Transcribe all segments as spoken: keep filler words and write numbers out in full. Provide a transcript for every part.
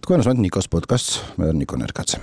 თქვენ უსმენთ ნიკოს პოდკასტს, მე ვარ ნიკო ნერკაცი.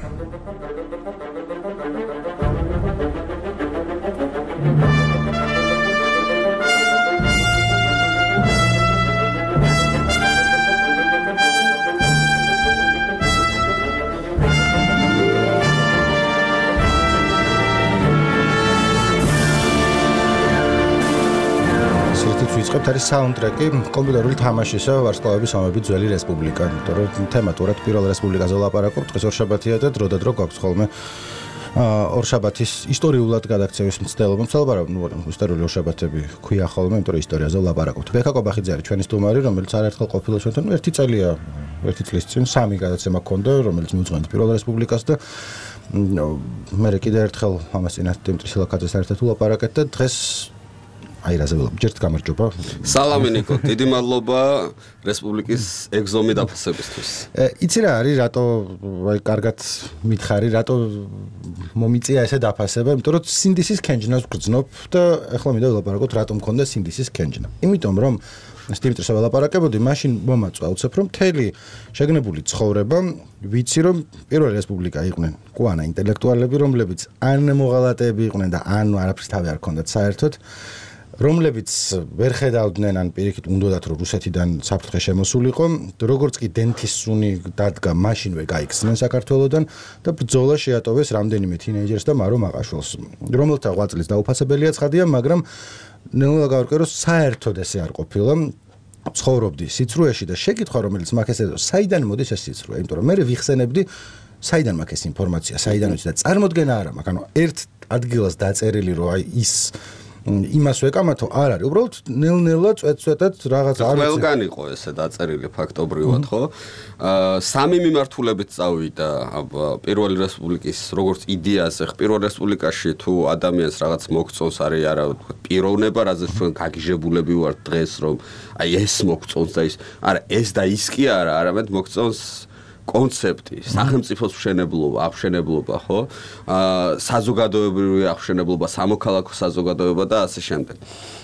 ვიწყებთ არის საუნდტრეკი კომპიუტერული თამაშისა ვარსკვლავების ომების ძველი რესპუბლიკა. იმიტომ რომ თემატურად პირველ რესპუბლიკაზე ვლაპარაკობთ, დღეს ორშაბათია და დროდადრო გვაქვს ხოლმე ორშაბათის ისტორიულად გადაქცევის მცდელობა. მცდელობა, ნუ ისტორიული ორშაბათები ქვია ხოლმე, იმიტომ რომ ისტორიაზე ვლაპარაკობთ. ბექა კობახიძე არის ჩვენი სტუმარი, რომელიც არაერთხელ ყოფილა ჩვენთან, ერთი წელია, ერთი წლის წინ სამი გადაცემა ჰქონდა, რომელიც მიუძღვენთ პირველ რესპუბლიკას და მე კიდე ერთხელ ამას წინათ დიმიტრი სილაკაძესთან ერთად ვლაპარაკეთ და დღეს აი რაზე ველაპარაკობ. ჯერთ გამარჯობა. სალამი ნიკო, დიდი მადლობა რესპუბლიკის ეგზომი დაფასებისთვის. იცი რა არის, რატო აი კარგად მითხარი, რატო მომიწია ესე დაფასება, იმიტომ რომ სინდისის კენჯნას ვგრძნობ და ახლა მინდა ველაპარაკოთ რატომ მქონდა სინდისის კენჯნა. იმიტომ რომ დიმიტრს ველაპარაკებოდი, მაშინ მომაწვა უცებ რომ მთელი შეგნებული ცხოვრება ვიცი რომ პირველი რესპუბლიკა იყვნენ კუანა ინტელექტუალები, რომლებიც ან მოღალატეები იყვნენ და ან არაფრის თავი არ ჰქონდათ საერთოდ. რომლებიც ვერ ხედავდნენ ან პირიქით უნდათ რომ რუსეთიდან საფრთხე შემოსულიყო, როგორც კი დენთისუნი დადგა, მაშინვე გაიქცნენ საქართველოსდან და ბრძოლა შეატოვეს რამდენიმე თინეიჯერს და მარო მაყაშვილს. რომელთა ღვაწლის დაუფასებელია ცხადია, მაგრამ ნელა გავარკვე რომ საერთოდ ესე არ ყოფილა. ცხოვრობდი სიცრუეში და შეკითხვა რომელიც მაგ ესე საიდან მოდის ეს სიცრუე, იმიტომ რომ მე ვიხსენებდი საიდან მაგ ეს ინფორმაცია, საიდან ვიცი და წარმოდგენა არა მაქვს. ანუ ერთ ადგილას დაწერილი რომ აი ის იმას ვეკამათო არ არის. უბრალოდ ნელ-ნელა წვეთ-წვეთად რაღაც არ ვიცი. ყველგან იყო ესე დაწერილი ფაქტობრივად, ხო? აა სამი მიმართულებით წავიდა პირველი რესპუბლიკის როგორც იდეაზე, პირველ რესპუბლიკაში თუ ადამიანს რაღაც მოგწონს არის არა პიროვნება, რაზეც ჩვენ გაგიჟებულები ვართ დღეს, რომ აი ეს მოგწონს და ის არა ეს და ის კი არა, არამედ მოგწონს კონცეფტი, სახელმწიფოს მშენებლობა, აღშენებლობა, ხო? აა საზოგადოებრივი აღშენებლობა, სამოქალაქო საზოგადოება და ასე შემდეგ.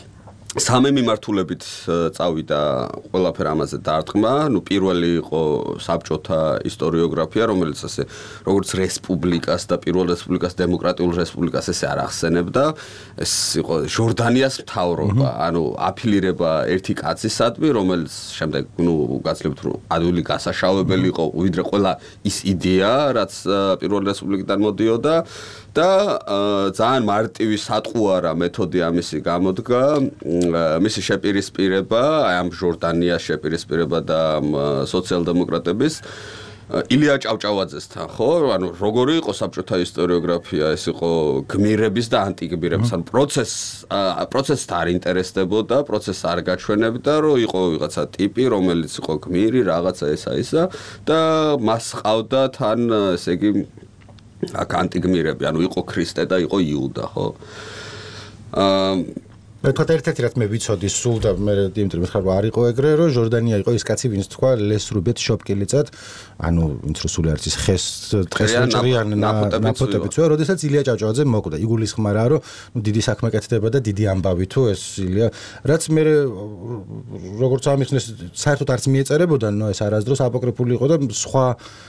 სამი მიმართულებით წავიდა ყველაფერ ამაზე დარტყმა. ნუ პირველი იყო საბჭოთა ისტორიოგრაფია, რომელიც ასე როგორც რესპუბლიკას და პირველ რესპუბლიკას, დემოკრატიულ რესპუბლიკას ესე არ ახსენებდა. ეს იყო ჟორდანიას მთავრობა, ანუ აფილირება ერთი კაცისადმი, რომელიც შემდეგ ნუ გაცლებთ რომ ადვილი გასაშავებელი იყო ვიდრე ყველა ის იდეა, რაც პირველ რესპუბლიკიდან მოდიოდა. და ძალიან მარტივი სატყუარა მეთოდი ამისი გამოდგა, მისი შეპირისპირება, აი ამ ჟორდანიას შეპირისპირება და სოციალ-დემოკრატების ილია ჭავჭავაძესთან, ხო? ანუ როგორი იყო საბჭოთა ისტორიოგრაფია, ეს იყო გმირების და ანტიგმირების, ანუ პროცესს პროცესს არ ინტერესდებოდა, პროცესს არ გაჩვენებდა, რომ იყო ვიღაცა ტიპი, რომელიც იყო გმირი, რაღაცა ესა ისა და მას ყავდა თან, ესე იგი აქ ანტიგმირები, ანუ იყო ქრისტე და იყო იუდა, ხო? აა მე თქვა ერთ-ერთი რაც მე ვიცოდი სულ და მე დიმიტრი მიხარვა არ იყო ეგრე, რომ ჟორდანია იყო ის კაცი, ვინც თქვა ლესრუბეთ შოპკილიცად, ანუ ვინც რუსული არის ის ხეს დღეს ჭრიან ნაფოტებიც, როდესაც ილია ჭავჭავაძე მოკვდა. იგულისხმარა, რომ ნუ დიდი საქმე კეთდება და დიდი ამბავი თუ ეს ილია, რაც მე როგორც ამიხსნეს, საერთოდ არც მიეწერებოდა, ნუ ეს არასდროს აპოკრიფული იყო და სხვა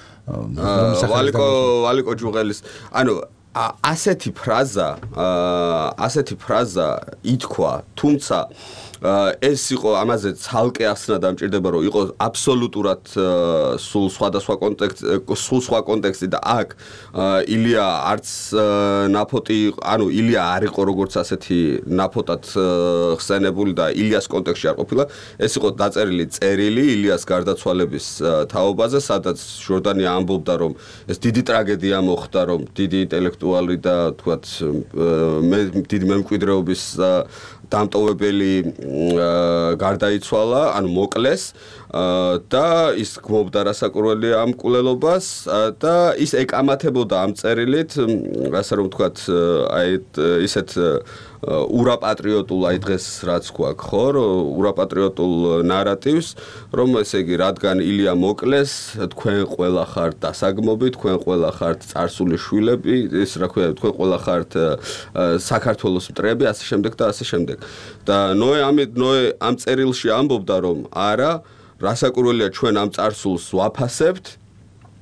ვალიკო ვალიკო ჯუღელის ანუ ასეთი ფრაზა ასეთი ფრაზა ითქვა, თუმცა ეს იყო ამაზე ცალკე ახსნა დამჭირდება, რომ იყო აბსოლუტურად სულ სხვადასხვა კონტექსტი, სულ სხვა კონტექსტი და აქ ილია არც ნაფოტი, ანუ ილია არ იყო როგორც ასეთი ნაფოტად ხსენებული და ილიას კონტექსტში არ ყოფილა. ეს იყო დაწერილი წერილი ილიას გარდაცვალების თაობაზე, სადაც ჟორდანია ამბობდა, რომ ეს დიდი ტრაგედია მოხდა, რომ დიდი ინტელექტუალი და თქვათ დიდი მემკვიდრეობის დამტოვებელი გარდაიცვალა, ანუ მოკლეს და ის გმობდა რასაკურველია ამ კულელობას და ის ეკამათებოდა ამ წერილით, ასე რომ ვთქვათ, აი ისეთ ურაპატრიოტულ აი დღეს რაც გვაქვს, ხო, ურაპატრიოტულ ნარატივს, რომ ესე იგი რადგან ილია მოკლეს, თქვენ ყველა ხართ დასაგმობი, თქვენ ყველა ხართ წარსული შვილები, ის რა ქვია, თქვენ ყველა ხართ საქართველოს მტრები, ასე შემდეგ და ასე შემდეგ. და ნოე ამით ნოე ამ წერილში ამბობდა, რომ არა, რასაკურველია ჩვენ ამ წარსულს ვაფასებთ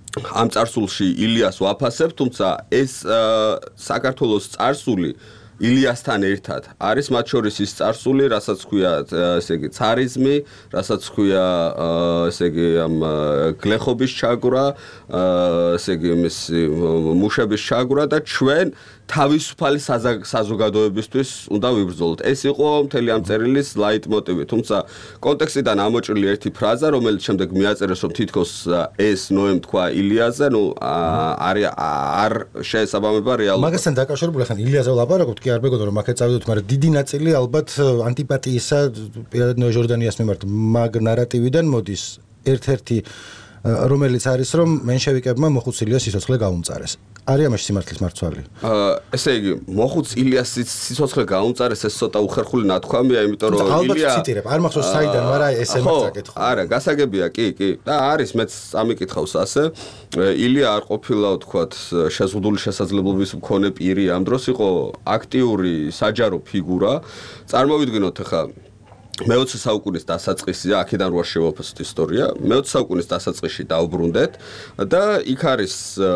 ამ წარსულში ილიას ვაფასებ, თუმცა ეს საქართველოს წარსული ილიასთან ერთად არის მათ შორის ის წარსული, რასაც ქვია, ესე იგი, царიზმი, რასაც ქვია, ესე იგი, ამ გლეხობის ჩაგვრა, ესე იგი, იმის მუშების ჩაგვრა და ჩვენ თავისუფალი საზოგადოებისთვის უნდა ვიბრძოლოთ. ეს იყო მთელი ამ წერილის ლაიტმოტივი, თუმცა კონტექსტიდან ამოჭრილი ერთი ფრაზა, რომელიც შემდეგ მიაწერეს, რომ თითქოს ეს ნოემ თქვა ილიაზე, ნუ არ არ შეესაბამება რეალობას. მაგასთან დაკავშირებული ხან ილიაზე ვლაპარაკობთ, კი არ მეგონა რომ აქეთ წავიდოთ, მაგრამ დიდი ნაწილი ალბათ ანტიპატიისა პირადად ნოე ჟორდანიას მიმართ მაგ ნარატივიდან მოდის. ერთ-ერთი რომელიც არის რომ მენშევიკებმა მოხუც ილიას სიცოცხლე გაუმწარეს. არის ამაში სიმართლის მარცვალი? აა ესე იგი, მოხუც ილიას სიცოცხლე გაუმწარეს, ეს ცოტა უხერხული ნათქვამია, იმიტომ რომ ილია ალბათ ციტირებ, არ მახსოვს საიდან, მაგრამ ესე მაგაკითხო. არა, გასაგებია, კი, კი. და არის მეც ამიკითხავს ასე. ილია არ ყოფილა, ვთქვათ, შეზღუდული შესაძლებლობის მქონე პირი, ამ დროს იყო აქტიური საჯარო ფიგურა. წარმოვიდგინოთ ახლა მეოცე საუკუნის დასაწყისია, აქედან რო შევაფასოთ ისტორია. მეოცე საუკუნის დასაწყისში დაუბრუნდეთ და იქ არის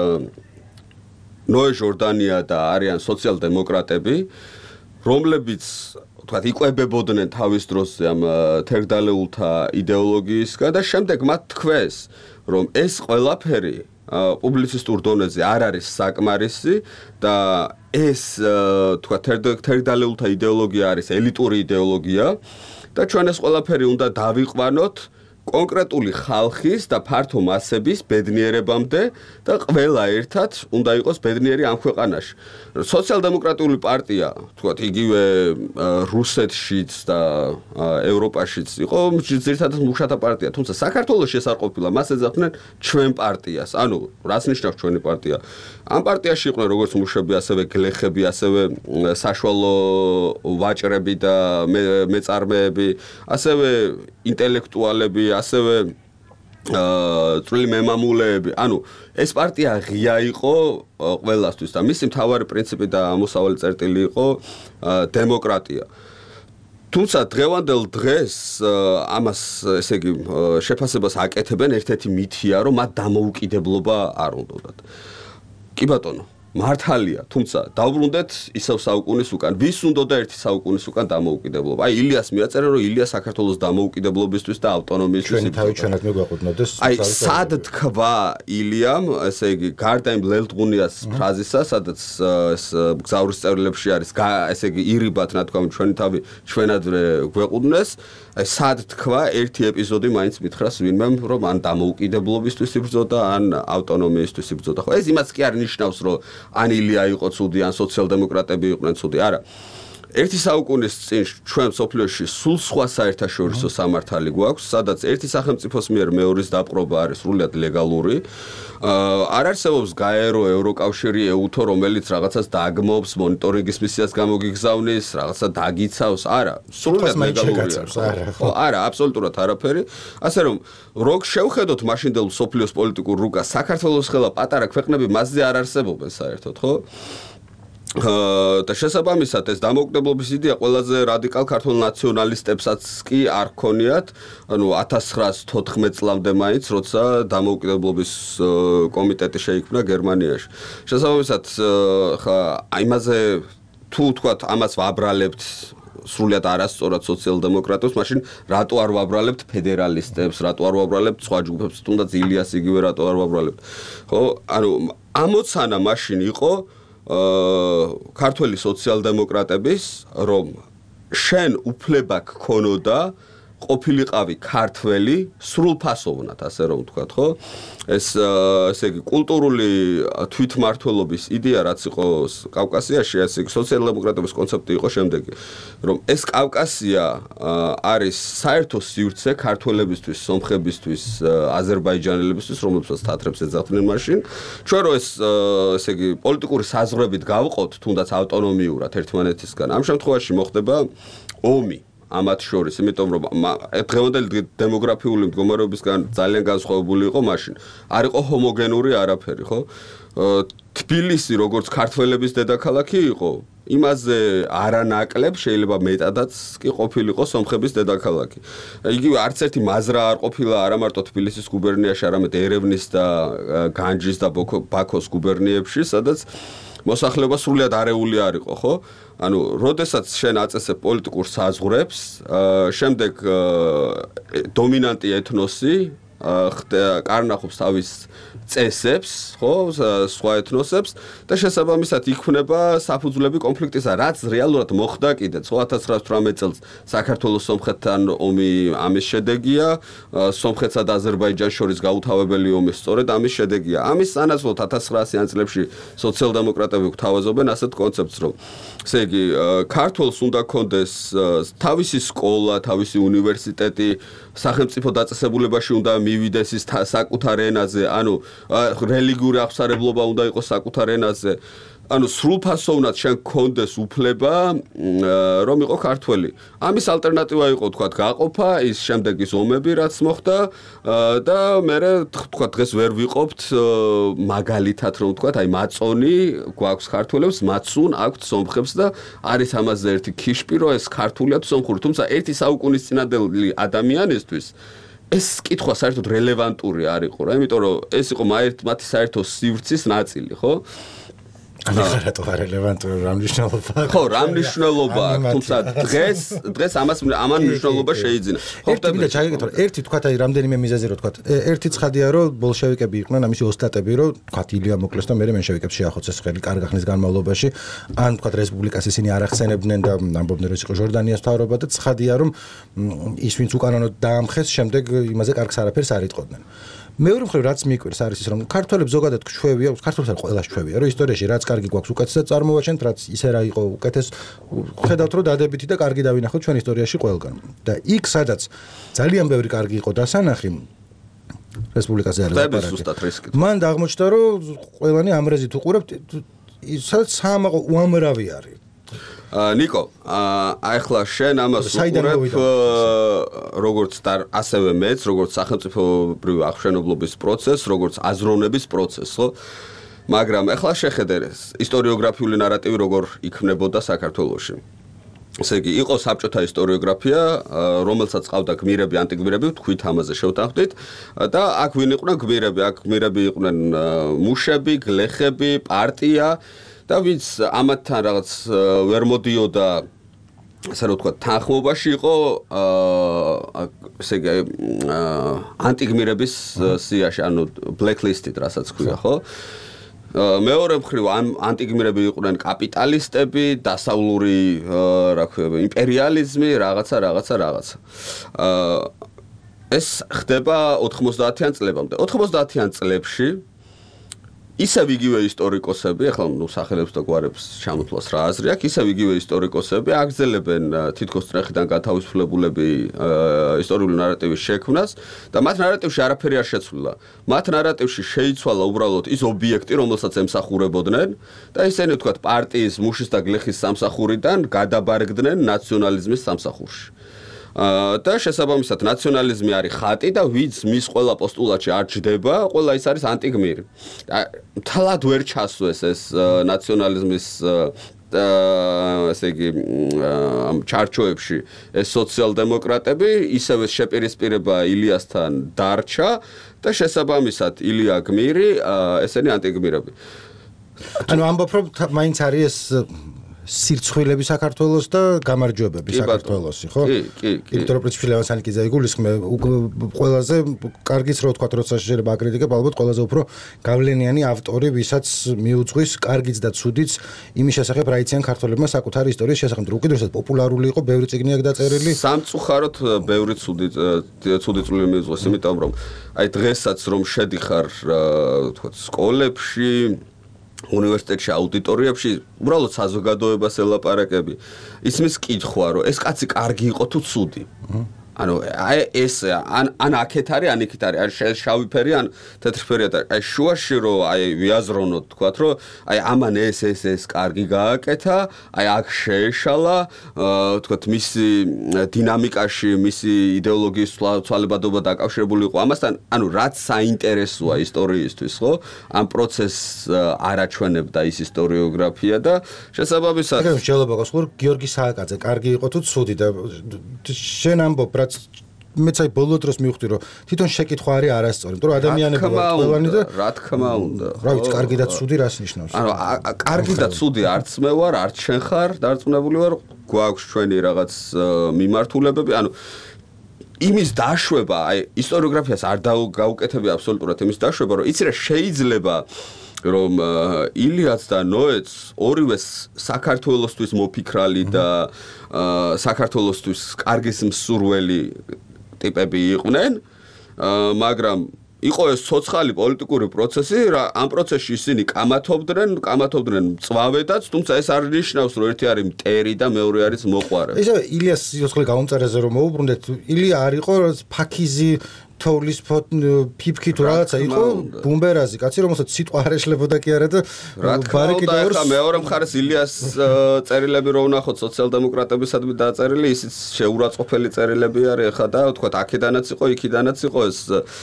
ნოე ჟორდანია და არიან სოციალ-დემოკრატები, რომლებიც, ვთქვათ, იკვებებოდნენ თავის დროზე ამ თერგდალეულთა იდეოლოგიისგან და შემდეგ მათ თქვეს, რომ ეს ყველაფერი პუბლიცისტურ დონეზე არ არის საკმარისი და ეს, ვთქვათ, თერგდალეულთა იდეოლოგია არის ელიტური იდეოლოგია და ჩვენ ეს ყველაფერი უნდა დავიყვანოთ კონკრეტული ხალხის და ფართო მასების ბედნიერებამდე და ყველა ერთად უნდა იყოს ბედნიერი ამ ქვეყანაში. სოციალ-დემოკრატიული პარტია, თქვათ, იგივე რუსეთშიც და ევროპაშიც იყო ძირითადად მუშათა პარტია, თუმცა საქართველოში ეს არ ყოფილა, მას ეძახდნენ ჩვენ პარტიას. ანუ რას ნიშნავს ჩვენი პარტია? ამ პარტიაში იყვნენ როგორც მუშები, ასევე გლეხები, ასევე საშუალო ვაჭრები და მეწარმეები, ასევე ინტელექტუალები, ასევე წვრილი მემამულეები. ანუ ეს პარტია ღია იყო ყველასთვის და მისი მთავარი პრინციპი და ამოსავალი წერტილი იყო დემოკრატია. თუმცა დღევანდელ დღეს ამას, ესე იგი, შეფასებას აკეთებენ ერთ-ერთი მითია, რომ მათ დამოუკიდებლობა არ უნდათ. კი ბატონო, მართალია, თუმცა დავბრუნდეთ ისევ საუკუნის უკან. ვის უნდოდა ერთი საუკუნის უკან დამოუკიდებლობა? აი ილიას მიაწერა, რომ ილია საქართველოს დამოუკიდებლობისთვის და ავტონომიისთვის ჩვენი თავი ჩვენად მეგვაყუდნოდეს. აი სად თქვა ილიამ, ესე იგი, გარდა იმ ლელტღუნიას ფრაზისა, სადაც ეს გზავრის წერილებში არის, ესე იგი, ირიბად ნათქვამი ჩვენი თავი ჩვენადვე გვეყუდნეს. აი სად თქვა ერთი ეპიზოდი მაინც მითხრას ვინმემ, რომ ან დამოუკიდებლობისთვის იბრძოდა, ან ავტონომიისთვის იბრძოდა. ხო, ეს იმას კი არ ნიშნავს, რომ ან ილია იყო ცუდი, ან სოციალ-დემოკრატები იყვნენ ცუდი, არა. ერთი საუკუნის წინ ჩვენ სოფლიოში სულ სხვა საერთაშორისო სამართალი გვაქვს, სადაც ერთი სახელმწიფოს მიერ მეორის დაპყრობა არის სრულიად ლეგალური. არ არსებობს გაერო ევროკავშირი ეუთო, რომელიც რაღაცას დაგმობს, მონიტორინგის მისიას გამოგიგზავნის, რაღაცა დაგიცავს, არა, სრულიად ლეგალურია. ხო, არა, აბსოლუტურად არაფერი. ასე რომ, როგ შევხედოთ მაშინდელ სოფლიოს პოლიტიკურ რუკას, საქართველოს ხელა პატარა ქვეყნები მასზე არ არსებობენ საერთოდ, ხო? და შესაბამისად ეს დამოუკიდებლობის იდეა ყველაზე რადიკალ ქართულ ნაციონალისტებსაც კი არ ქონიათ, ანუ ათას ცხრაას თოთხმეტ წლამდე მაინც, როცა დამოუკიდებლობის კომიტეტი შეიქმნა გერმანიაში. შესაბამისად, ხა იმაზე თუ თქვათ ამას ვაბრალებთ სრულიად არასწორად სოციალ-დემოკრატებს, მაშინ რატო არ ვაბრალებთ ფედერალისტებს, რატო არ ვაბრალებთ სხვა ჯგუფებს, თუნდაც ილიას იგივე რატო არ ვაბრალებთ? ხო, ანუ ამოცანა მაშინ იყო ქართველი სოციალ-დემოკრატების, რომ შენ უფლება გქონოდა ყოფილიყავი ქართველი სრულფასოვნად, ასე რომ ვთქვათ, ხო? ეს ესე იგი კულტურული თვითმმართველობის იდეა, რაც იყო კავკასიაში, ესე იგი სოციალ-დემოკრატების კონცეფტი იყო შემდეგი, რომ ეს კავკასია არის საერთო სივრცე ქართველებისთვის, სომხებისთვის, აზერბაიჯანელებისთვის, რომლებსაც თათრებს ეძახდნენ მაშინ. ჩვენ რო ეს ესე იგი პოლიტიკური საზღვრებით გავყოთ, თუნდაც ავტონომიურად ერთმანეთისგან, ამ შემთხვევაში მოხდება ომი. ამათ შორის, იმიტომ რომ დღევანდელი დემოგრაფიული მდგომარეობისგან ძალიან განსხვავებული იყო მაშინ. არ იყო ჰომოგენური არაფერი, ხო? თბილისი როგორც ქართველების დედაქალაქი იყო, იმაზე არანაკლებ შეიძლება მეტადაც კი ყოფილიყო სომხების დედაქალაქი. იგივე არც ერთი მაზრა არ ყოფილა არა მარტო თბილისის გუბერნიაში, არამედ ერევნის და განჯის და ბაქოს გუბერნიებში, სადაც მოსახლეობა სრულად არეული არ იყო, ხო? ანუ, როდესაც შენ აწესებ პოლიტიკურ საზღვრებს, შემდეგ დომინანტი ეთნოსი კარნახობს თავის წესებს, ხო, სხვა ეთნოსებს და შესაბამისად იქმნება საფუძვლები კონფლიქტისა, რაც რეალურად მოხდა კიდე ათას ცხრაასი წელს საქართველოს სომხეთთან ომი ამის შედეგია, სომხეთსა და აზერბაიჯანს შორის გაუთავებელი ომი სწორედ ამის შედეგია. ამის სანაცვლოდ ათას ცხრაასიან წლებში სოციალ-დემოკრატები გვთავაზობენ ასეთ კონცეფტს, რომ ესე იგი, ქართველს უნდა ჰქონდეს თავისი სკოლა, თავისი უნივერსიტეტი, სახელმწიფო დაწესებულებაში უნდა მივიდეს ის საკუთარ ენაზე, ანუ რელიგიური აღსარებლობა უნდა იყოს საკუთარ ენაზე. ანუ სრულფასოვნად შენ გქონდეს უფლება რომ იყო ქართველი. ამის ალტერნატივა იყო თქვა გაყოფა, ის შემდეგ ის ომები რაც მოხდა და მე თქვა დღეს ვერ ვიყოფთ მაგალითად რომ თქვა აი მაწონი გვაქვს ქართველებს, მაცუნ აქვთ სომხებს და არის ამაზე ერთი ქიშპი რომ ეს ქართულია თუ სომხური, თუმცა ერთი საუკუნის წინანდელი ადამიანისთვის ეს კითხვა საერთოდ რელევანტური არ იყო რა, იმიტომ რომ ეს იყო მათი საერთო სივრცის ნაწილი, ხო? ანუ ხარატო რელევანტური რა მნიშვნელობა აქვს? ხო, რა მნიშვნელობა აქვს, თუმცა დღეს დღეს ამას ამან მნიშვნელობა შეიძინა. ხო, მინდა ჩაგეკითხო, ერთი თქვა აი რამდენიმე მიზეზი რო თქვა. ერთი ცხადია რომ ბოლშევიკები იყვნენ ამისი ოსტატები რომ თქვა ილია მოკლეს და მე მენშევიკებს შეახოცეს ხელი კარგა ხნის განმავლობაში. ან თქვა რესპუბლიკას ისინი არ ახსენებდნენ და ამბობდნენ რომ ის იყო ჟორდანიას მთავრობა და ცხადია რომ ის ვინც უკანონოდ დაამხეს, შემდეგ იმაზე კარგს არაფერს არ იტყოდნენ. მეორე მხრივ რაც მიკვირს არის ის რომ ქართველებს ზოგადად ჩვევია, ქართველებს არ ყველას ჩვევია, რომ ისტორიაში რაც კარგი გვაქვს უკეთესად წარმოვაჩენთ, რაც ისე რა იყო უკეთეს, ხედავთ რომ დადებითი და კარგი დავინახოთ ჩვენ ისტორიაში ყველგან. და იქ სადაც ძალიან ბევრი კარგი იყო დასანახი რესპუბლიკაზე არის ლაპარაკი. მან აღმოჩნდა რომ ყველანი ამ რეზით უყურებთ, სადაც საამაყო უამრავი არის. ნიკო, აი ახლა შენ ამას უყურებ როგორც ასევე მეც, როგორც სახელმწიფოებრივი აღმშენებლობის პროცესს, როგორც აზროვნების პროცესს, ხო? მაგრამ ახლა შეხედე ისტორიოგრაფიული ნარატივი როგორ იქმნებოდა საქართველოში. ესე იგი, იყო საბჭოთა ისტორიოგრაფია, რომელსაც ყავდა გმირები, ანტიგმირები, თქვით ამაზე შევთანხმდით და აქ ვინ იყვნენ გმირები? აქ გმირები იყვნენ მუშები, გლეხები, პარტია და ვინც ამათთან რაღაც ვერ მოდიოდა ასე რომ ვთქვა თანხმობაში იყო ესე იგი ანტიგმირების სიაში, ანუ blacklist-ით რასაც ქვია, ხო? მეორე მხრივ ამ ანტიგმირები იყვნენ კაპიტალისტები, დასავლური რა ქვია, იმპერიალიზმი, რაღაცა, რაღაცა, რაღაცა. ეს ხდება ოთხმოცდაათიან წლებამდე. ოთხმოცდაათიან წლებში ისევ იგივე ისტორიკოსები, ახლა ნუ სახელებს და გვარებს ჩამოთვლას რა აზრი აქვს, ისევ იგივე ისტორიკოსები აგრძელებენ თითქოს წრეხიდან გათავისუფლებულები ისტორიული ნარატივის შექმნას და მათ ნარატივში არაფერი არ შეცვლილა. მათ ნარატივში შეიცვალა უბრალოდ ის ობიექტი, რომელსაც ემსახურებოდნენ და ისინი ვთქვათ პარტიის, მუშის და გლეხის სამსახურიდან გადაბარგდნენ ნაციონალიზმის სამსახურში. და შესაბამისად ნაციონალიზმი არის ხატი და ვინც მის ყველა პოსტულატში არ ჯდება, ყველა ის არის ანტიგმირი. თლად ვერ ჩასვეს ეს ნაციონალიზმის ესე იგი ამ ჩარჩოებში ეს სოციალ-დემოკრატები, ისევე შეპირისპირება ილიასთან დარჩა და შესაბამისად ილია გმირი, ესენი ანტიგმირები. ანუ ამბობ რომ მაინც არის ეს სირცხვილები საქართველოს და გამარჯვებები საქართველოსი, ხო? კი, კი, კი. იმიტომ რომ პრინციპში ლევან-სანიკიძე იგულისხმე ყველაზე კარგიც რო ვთქვათ, როცა შეიძლება აკრიტიკებ, ალბათ ყველაზე უფრო გავლენიანი ავტორი, ვისაც მიუძღვის კარგიც და ცუდიც იმის შესახებ, რა იციან ქართველებმა საკუთარი ისტორიის შესახებ. უკიდურესად პოპულარული იყო, ბევრი წიგნი აქვს დაწერილი. სამწუხაროდ ბევრი ცუდი ცუდი წვლილი მიუძღვის, იმიტომ რომ აი დღესაც რომ შედიხარ, ვთქვათ, სკოლებში უნივერსიტეტში აუდიტორიებში უბრალოდ საზოგადოებას ელაპარაკები. ისმის კითხვა, რომ ეს კაცი კარგი იყო თუ ცუდი. ანუ აი ეს ან ან აქეთ არის ან იქით არის ან შავი ფერი ან თეთრი ფერია და აი შუაში რომ აი ვიაზრონოთ თქვათ რომ აი ამან ეს ეს ეს კარგი გააკეთა აი აქ შეეშალა თქვათ მისი დინამიკაში მისი იდეოლოგიის ცვალებადობა დაკავშირებული იყო ამასთან ანუ რაც საინტერესოა ისტორიისთვის ხო ამ პროცესს არაჩვენებდა ის ისტორიოგრაფია და შესაბამისად ეგრე შეიძლება გასულ გიორგი სააკაძე კარგი იყო თუ ცუდი და შენ ამბობ რაც მეც აი ბოლო დროს მივხვდი რომ თვითონ შეკითხვა არის არასწორი იმიტომ რომ ადამიანები ვართ ყველანი და რა თქმა უნდა რა ვიცი კარგი და ცუდი რას ნიშნავს ანუ კარგი და ცუდი არც მე ვარ არც შენ ხარ დარწმუნებული ვარ გვაქვს ჩვენი რაღაც მიმართულებები ანუ იმის დაშვება აი ისტორიოგრაფიას არ გაუკეთებია აბსოლუტურად იმის დაშვება რომ იცი რა შეიძლება რომ ილიას და ნოეც ორივე საქართველოსთვის მოფიქრალი და საქართველოსთვის კარგის მსურველი ტიპები იყვნენ მაგრამ იყო ეს ცოცხალი პოლიტიკური პროცესი რა ამ პროცესში ისინი კამათობდნენ კამათობდნენ მწვავედაც თუმცა ეს არ ნიშნავს რომ ერთი არის მტერი და მეორე არის მოყვარე ესე ილიას სიცოცხლე გამომწერეზე რომ მოუბრუნდეთ ილია არ იყო ფაქიზი თოვლის ფიფქი თუ რაღაცა იყო ბუმბერაზი კაცი რომელსაც სიტყვა არ ეშლებოდა კი არა და ბარიკი და ორს მეორე მხარეს ილიას წერილები რო ვნახოთ სოციალ-დემოკრატებისადმი დაწერილი ისიც შეურაცხყოფელი წერილები არის ხა და თქვა აქედანაც იყო იქიდანაც იყო ეს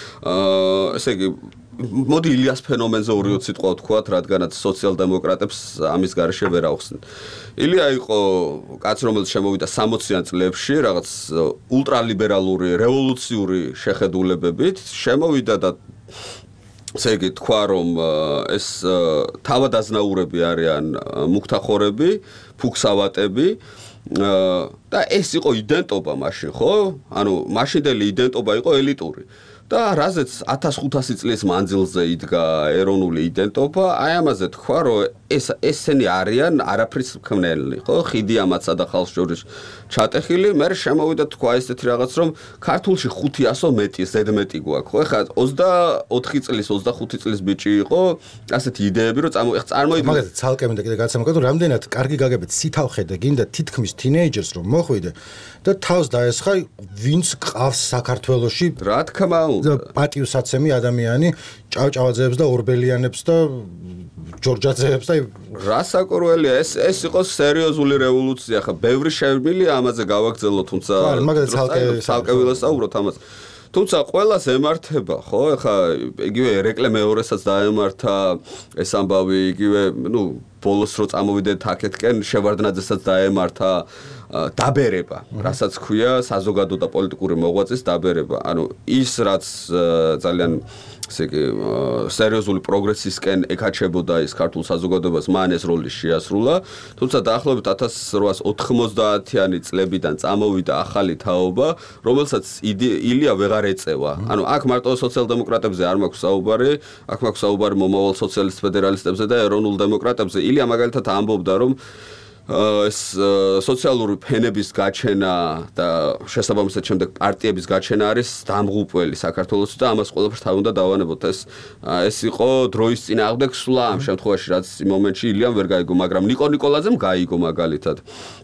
ესე იგი მოდი ილიას ფენომენზე ორიოდ სიტყვა ვთქვათ რადგანაც სოციალ-დემოკრატებს ამის გარეშე ვერ ახსნით ილია იყო კაცი რომელიც შემოვიდა სამოციან წლებში რაღაც ულტრალიბერალური რევოლუციური შეხედულებებით შემოვიდა და ესე იგი თქვა რომ ეს თავადაზნაურები არიან მუქთახორები ფუქსავატები და ეს იყო იდენტობა მაშინ ხო ანუ მაშინდელი იდენტობა იყო ელიტური და რაზეც ათას ხუთასი წლის მანძილზე იდგა ეროვნული იდენტობა აი ამაზე თქვა რომ ეს ესენი არიან არაფრის მქმნელი ხო ხიდია მათსა და ხალხს შორის ჩატეხილი მე შემოვიდა თქვა ესეთი რაღაც რომ ქართულში ხუთიასო მეტი ზედმეტი გვაქვს ხო ეხლა ოცდაოთხი წლის ოცდახუთი წლის ბიჭი იყო ასეთი იდეები რომ წარმოიდგინე მაგალითად ცალკე მინდა კიდე გაცემო რომ რამდენად კარგი გაგებით სითავხედე და გინდა თითქმის თინეიჯერს რომ მოხვიდე და თავს დაესხა ვინც ყავს საქართველოში რა თქმა უნდა პატიოსაცემი ადამიანი ჭავჭავაძეებს და ორბელიანებს და ჯორჯაძეებს და რა საკურველია ეს ეს იყო სერიოზული რევოლუცია ხა ბევრი შემილია ამაზე გავაგრძელო თუმცა მაგალითად ცალკე ცალკე ვილასაუბროთ ამას თუმცა ყველას ემართება ხო ეხა იგივე რეკლე მეორესაც დაემართა ეს ამბავი იგივე ნუ ბოლოს რო წამოვიდეთ აქეთკენ შევარდნაძესაც დაემართა დაბერება რასაც ქვია საზოგადო და პოლიტიკური მოღვაწის დაბერება ანუ ის რაც ძალიან ესე იგი სერიოზული პროგრესისკენ ეკაჩებოდა ის ქართულ საზოგადოებას მან ეს როლი შეასრულა თუმცა დაახლოებით ათას რვაას ოთხმოცდაათიანი წლებიდან წამოვიდა ახალი თაობა რომელსაც ილია ვეღარ ეწევა ანუ აქ მარტო სოციალ-დემოკრატებზე არ მაქვს საუბარი აქ მაქვს საუბარი მომავალ სოციალისტ ფედერალისტებზე და ეროვნულ დემოკრატებზე ილია მაგალითად ამბობდა რომ ეს სოციალური ფენების გაჩენა და შესაბამისად შემდეგ პარტიების გაჩენა არის დამღუპველი საქართველოსი და ამას ყველაფერს თავი უნდა დავანებოთ ეს ეს იყო დროის წინააღმდეგ სვლა ამ შემთხვევაში რაც იმ მომენტში ილიამ ვერ გაიგო მაგრამ ნიკო ნიკოლაძემ გაიგო მაგალითად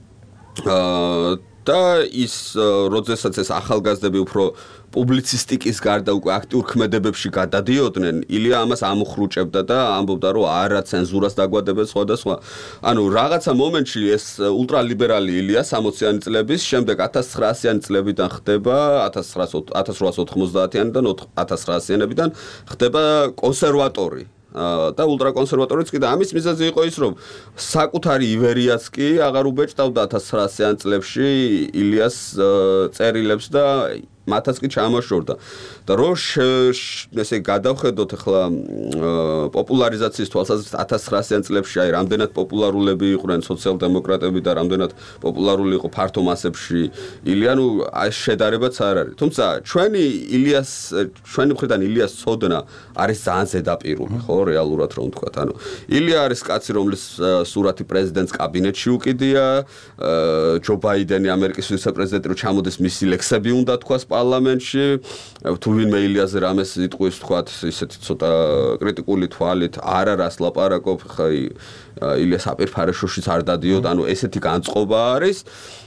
და ის როდესაც ეს ახალგაზრდები უფრო პუბლიცისტიკის გარდა უკვე აქტიურ ქმედებებში გადადიოდნენ ილია ამას ამოხრუჭებდა და ამბობდა რომ არა ცენზურას დაგვადებენ სხვადასხვა ანუ რაღაცა მომენტში ეს ულტრალიბერალი ილია სამოციანი წლების შემდეგ ათას ცხრაასიანი წლებიდან ხდება ათას რვაას ოთხმოცდაათიანიდან ათას ცხრაასიანებიდან ხდება კონსერვატორი და ულტრაკონსერვატორიც კი და ამის მიზეზი იყო ის რომ საკუთარი ივერიაც კი აღარ უბეჭდავდა ათას ცხრაასიან წლებში ილიას წერილებს და მათაც კი ჩამოშორდა და რო ესე გადავხედოთ ახლა პოპულარიზაციის თვალსაზრისით ათას ცხრაასიან წლებში აი რამდენად პოპულარულები იყვნენ სოციალ-დემოკრატები და რამდენად პოპულარული იყო ფართო მასებში ილია ნუ აი შედარებაც არ არის თუმცა ჩვენი ილიას ჩვენი მხრიდან ილიას ცოდნა არის ძალიან ზედაპირული ხო რეალურად რომ ვთქვათ ანუ ილია არის კაცი რომლის სურათი პრეზიდენტის კაბინეტში უკიდია ჯო ბაიდენი ამერიკის ვიცე-პრეზიდენტი რომ ჩამოდეს მისი ლექსები უნდა თქვას პარლამენტში თუ ვინმე ილიაზე რამეს იტყვის თქვათ ისეთი ცოტა კრიტიკული თვალით არ არას ლაპარაკობ ხა ილიას აპირფარეშოშიც არ დადიოდ ანუ ესეთი განწყობა არის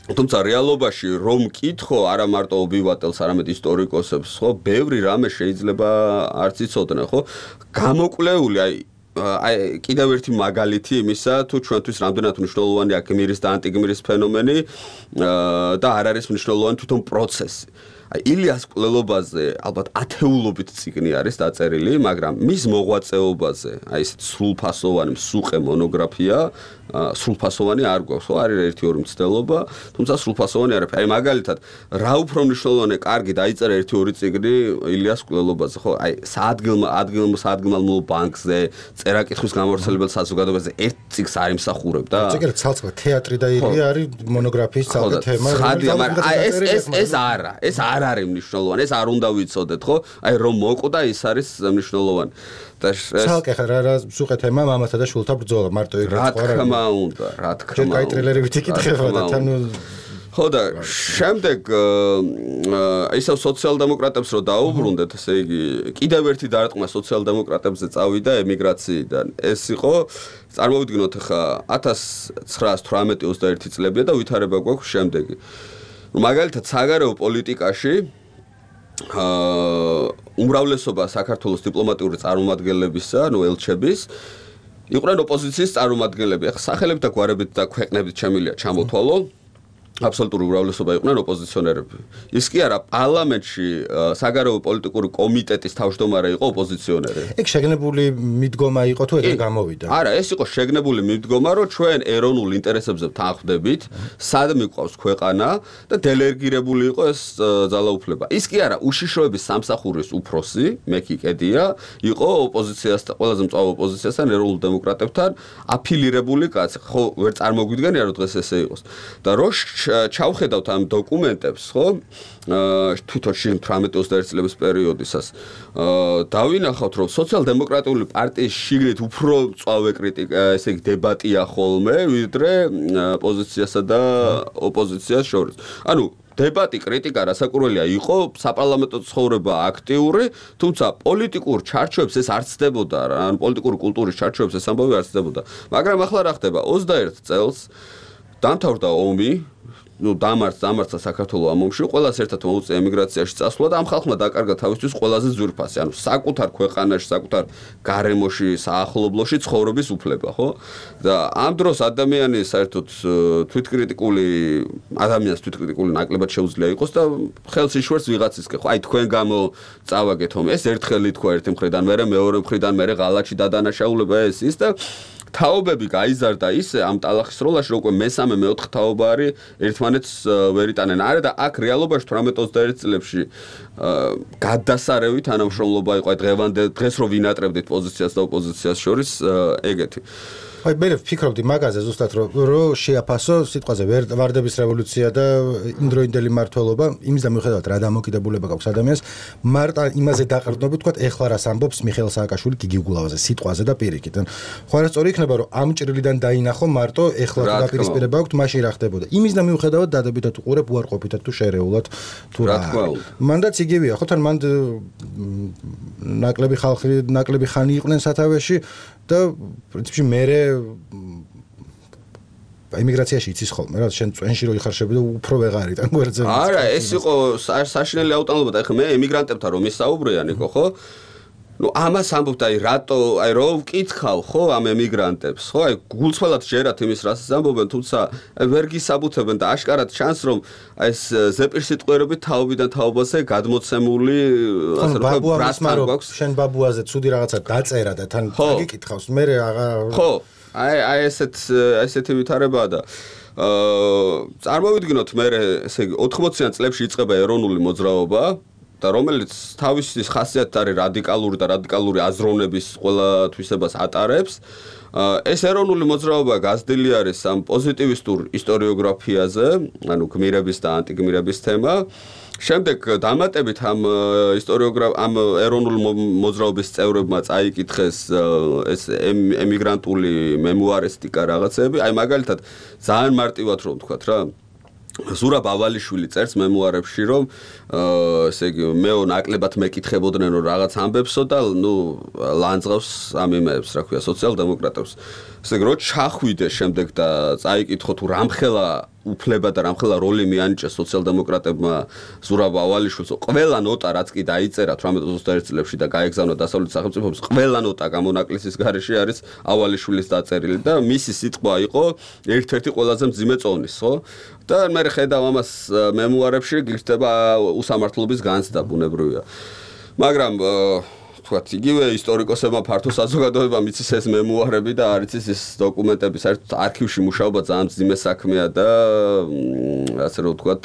თუმცა რეალობაში რომ მკითხო არა მარტო ობივატელს, არამედ ისტორიკოსებს, ხო, ბევრი რამე შეიძლება არც იცოდნენ, ხო? გამოკვლეული, აი აი კიდევ ერთი მაგალითი იმისა, თუ ჩვენთვის რამდენად მნიშვნელოვანია გმირის და ანტიგმირის ფენომენი და არ არის მნიშვნელოვანი თვითონ პროცესი. აი ილიას კვლელობაზე ალბათ ათეულობით წიგნი არის დაწერილი, მაგრამ მის მოღვაწეობაზე, აი ესეთ სრულფასოვანი მსუყე მონოგრაფია, სრულფასოვანი არ გვაქვს, ხო, არის ერთი ორი მცდელობა, თუმცა სრულფასოვანი არ არის. აი მაგალითად, რა უფრო მნიშვნელოვანია, კარგი დაიწერა ერთი ორი წიგნი ილიას კვლელობაზე, ხო? აი საადგილმა ადგილმა საადგილმალ ბანკზე, წერა-კითხვის გამავრცელებელ საზოგადოებაზე ერთ წიგნს არ იმსახურებდა? წიგნი ცალ-ცალ თეატრი და ილია არის მონოგრაფიის ცალკე თემა. ხადია, მაგრამ აი ეს ეს ეს არა, ეს არ არის მნიშვნელოვანი, ეს არ უნდა ვიცოდეთ, ხო? აი რომ მოკვდა ის არის მნიშვნელოვანი. და ცალკე რა რა მსუყე თემა მამათა და შვილთა ბრძოლა მარტო ეგ რა თქმა უნდა, რა თქმა უნდა. ჯერ ტრეილერებით იკითხება და თან ხო და შემდეგ ისევ სოციალ-დემოკრატებს რო დაუბრუნდეთ, ესე იგი, კიდევ ერთი დარტყმა სოციალ-დემოკრატებზე წავიდა ემიგრაციიდან. ეს იყო, წარმოვიდგინოთ ახლა ათას ცხრაას თვრამეტი ოცდაერთი წლებია და ვითარება გვაქვს შემდეგი. მაგალითად, საგარეო პოლიტიკაში აა უმრავლესობა საქართველოს დიპლომატიური წარმომადგენლებისა, ანუ ელჩების, იყვნენ ოპოზიციის წარმომადგენლები. ახლა სახელებით და გვარებით და ქვეყნებით შემილია ჩამოთვალო. აბსოლუტური უმრავლესობა იყვნენ ოპოზიციონერები. ის კი არა, პარლამენტში საგარეო პოლიტიკური კომიტეტის თავმჯდომარე იყო ოპოზიციონერი. ეგ შეგნებული მიდგომა იყო თუ ეგრე გამოვიდა? არა, ეს იყო შეგნებული მიდგომა, რომ ჩვენ ეროვნულ ინტერესებზე თანხმდებით, სად მიყვავს ქვეყანა და დელეგირებული იყო ეს ძალაუფლება. ის კი არა, უშიშროების სამსახურის უფროსი, მეკი კედია, იყო ოპოზიციასთან, ყველაზე მწვავე ოპოზიციასთან, ეროვნულ დემოკრატებთან აფილირებული კაცი. ხო, ვერ წარმოგვიდგენია, რომ დღეს ესე იყოს. და რო ჩავხედავთ ამ დოკუმენტებს, ხო? თვითონ თვრამეტი ოცდაერთი წლების პერიოდისას. დავინახავთ, რომ სოციალ-დემოკრატიული პარტიის შიგნით უფრო მწვავე კრიტიკა, ესე იგი დებატია ხოლმე, ვიდრე პოზიციასა და ოპოზიციას შორის. ანუ დებატი, კრიტიკა რასაკურველია იყო, საპარლამენტო ცხოვრება აქტიური, თუმცა პოლიტიკურ ჩარჩოებს ეს არ ცდებოდა, ან პოლიტიკური კულტურის ჩარჩოებს ეს ამბავი არ ცდებოდა. მაგრამ ახლა რა ხდება? ოცდაერთ წელს დამთავრდა ომი, ну დამარცხ დამარცხა საქართველოს ამ ომში, ყველას ერთად მოუწია ემიგრაციაში წასვლა და ამ ხალხმა დაკარგა თავისთვის ყველაზე ძვირფასი, ანუ საკუთარ ქვეყანაში, საკუთარ გარემოში, საახლობლოში ცხოვრების უფლება, ხო? და ამ დროს ადამიანი საერთოდ თვითკრიტიკული, ადამიანს თვითკრიტიკული ნაკლებად შეუძლია იყოს და ხელს იშვერს ვიღაცისკენ, ხო? აი თქვენ გამო წავაგეთ ომ, ეს ერთხელი თქვა ერთი მხრიდან, მერე მეორე მხრიდან, მერე ღალატში დადანაშაულება ეს ის და თაობები გაიზარდა ისე ამ ტალახის როლაში, რომ უკვე მესამე მეოთხე თაობა არის ერთმანეთს ვერ იტანენ. არა და აქ რეალობაში თვრამეტი ოცდაერთი წლებში გადასარევი თანამშრომლობა იყო, აი დღევანდ დღეს რო ვინატრებდით პოზიციას და ოპოზიციას შორის ეგეთი. აი მე ვფიქრობდი მაგაზე ზუსტად რომ რომ შეაფასო სიტყვაზე ვარდების რევოლუცია და იმდროინდელი მმართველობა, იმის და მიუხედავად რა დამოკიდებულება გაქვს ადამიანს, მარტო იმაზე დაყრდნობით თქვა ეხლა რას ამბობს მიხეილ სააკაშვილი გიგიგულავაზე, სიტყვაზე და პირიქით. ხო არა სწორი იქნება რომ ამ ჭრილიდან დაინახო მარტო ეხლა თუ დაპირისპირება აქვს, მაშინ რა ხდებოდა. იმის და მიუხედავად დადებითად უყურებ უარყოფითად თუ შერეულად თუ რა. მანდაც იგივეა, ხო თან მანდ ნაკლები ხალხი, ნაკლები ხანი იყვნენ სათავეში და პრინციპში მერე ემიგრაციაში იცის ხოლმე რა შენ წვენში რო იხარშები და უფრო ვეღარ იტან გვერდზე. არა, ეს იყო საშინელი აუტანლობა და ეხლა მე ემიგრანტებთან რომ ისაუბრია ნიკო, ხო? ну ამას ამბობთ აი რატო აი რო ვკითხავ ხო ამ ემიგრანტებს ხო აი გულწრფელად ჯერათ იმის რასაც ამბობენ თუმცა ვერ გისაბუთებენ და აშკარად ჩანს რომ აი ეს ზეპირსიტყვერები თაობიდან თაობაზე გადმოცემული ასე რომ ბრატმან გვაქვს შენ ბაბუაზე ცუდი რაღაცა დაწერა და თან გიკითხავს მე აღარ ხო აი აი ესეთ ესეთი ვითარებაა და აა წარმოვიდგინოთ მე ესე იგი ოთხმოციან წლებში იწყება ეროვნული მოძრაობა და რომელიც თავისი ხასიათით არის რადიკალური და რადიკალური აზროვნების ყველა თვისებას ატარებს. ეს ეროვნული მოძრაობა გაზრდილი არის ამ პოზიტივისტურ ისტორიოგრაფიაზე, ანუ გმირების და ანტიგმირების თემა. შემდეგ დამატებით ამ ისტორიოგრაფ ამ ეროვნული მოძრაობის წევრებმა წაიკითხეს ეს ემიგრანტული მემუარისტიკა რაღაცები. აი მაგალითად ძალიან მარტივად რომ ვთქვათ რა ზურაბ ავალიშვილი წერს მემუარებში რომ ესე იგი მეო ნაკლებად მეკითხებოდნენ რომ რაღაც ამბებსო და ნუ ლანძღავს ამ იმებს რა ქვია სოციალ-დემოკრატებს ესე იგი რომ ჩახვიდე შემდეგ და წაიკითხო თუ რამხელა უფლება და რამხელა როლი მიანიჭა სოციალ-დემოკრატებმა ზურაბ ავალიშვილს, ყველა ნოტა რაც კი დაიწერა თვრამეტ ოცდაერთ წლებში და გაეგზავნა დასავლეთ სახელმწიფოებს, ყველა ნოტა გამონაკლისის გარეშე არის ავალიშვილის დაწერილი და მისი სიტყვა იყო ერთ-ერთი ყველაზე მძიმე წონის, ხო? და მე ხედავ ამას მემუარებში გირჩება უსამართლობის განცდა ბუნებრივია. მაგრამ თქვათ, იგივე ისტორიკოსებმა ფართო საზოგადოებამ იცის ეს მემუარები და არ იცის ეს დოკუმენტები, საერთოდ არქივში მუშაობა ძალიან მძიმე საქმეა და ასე რომ ვთქვათ,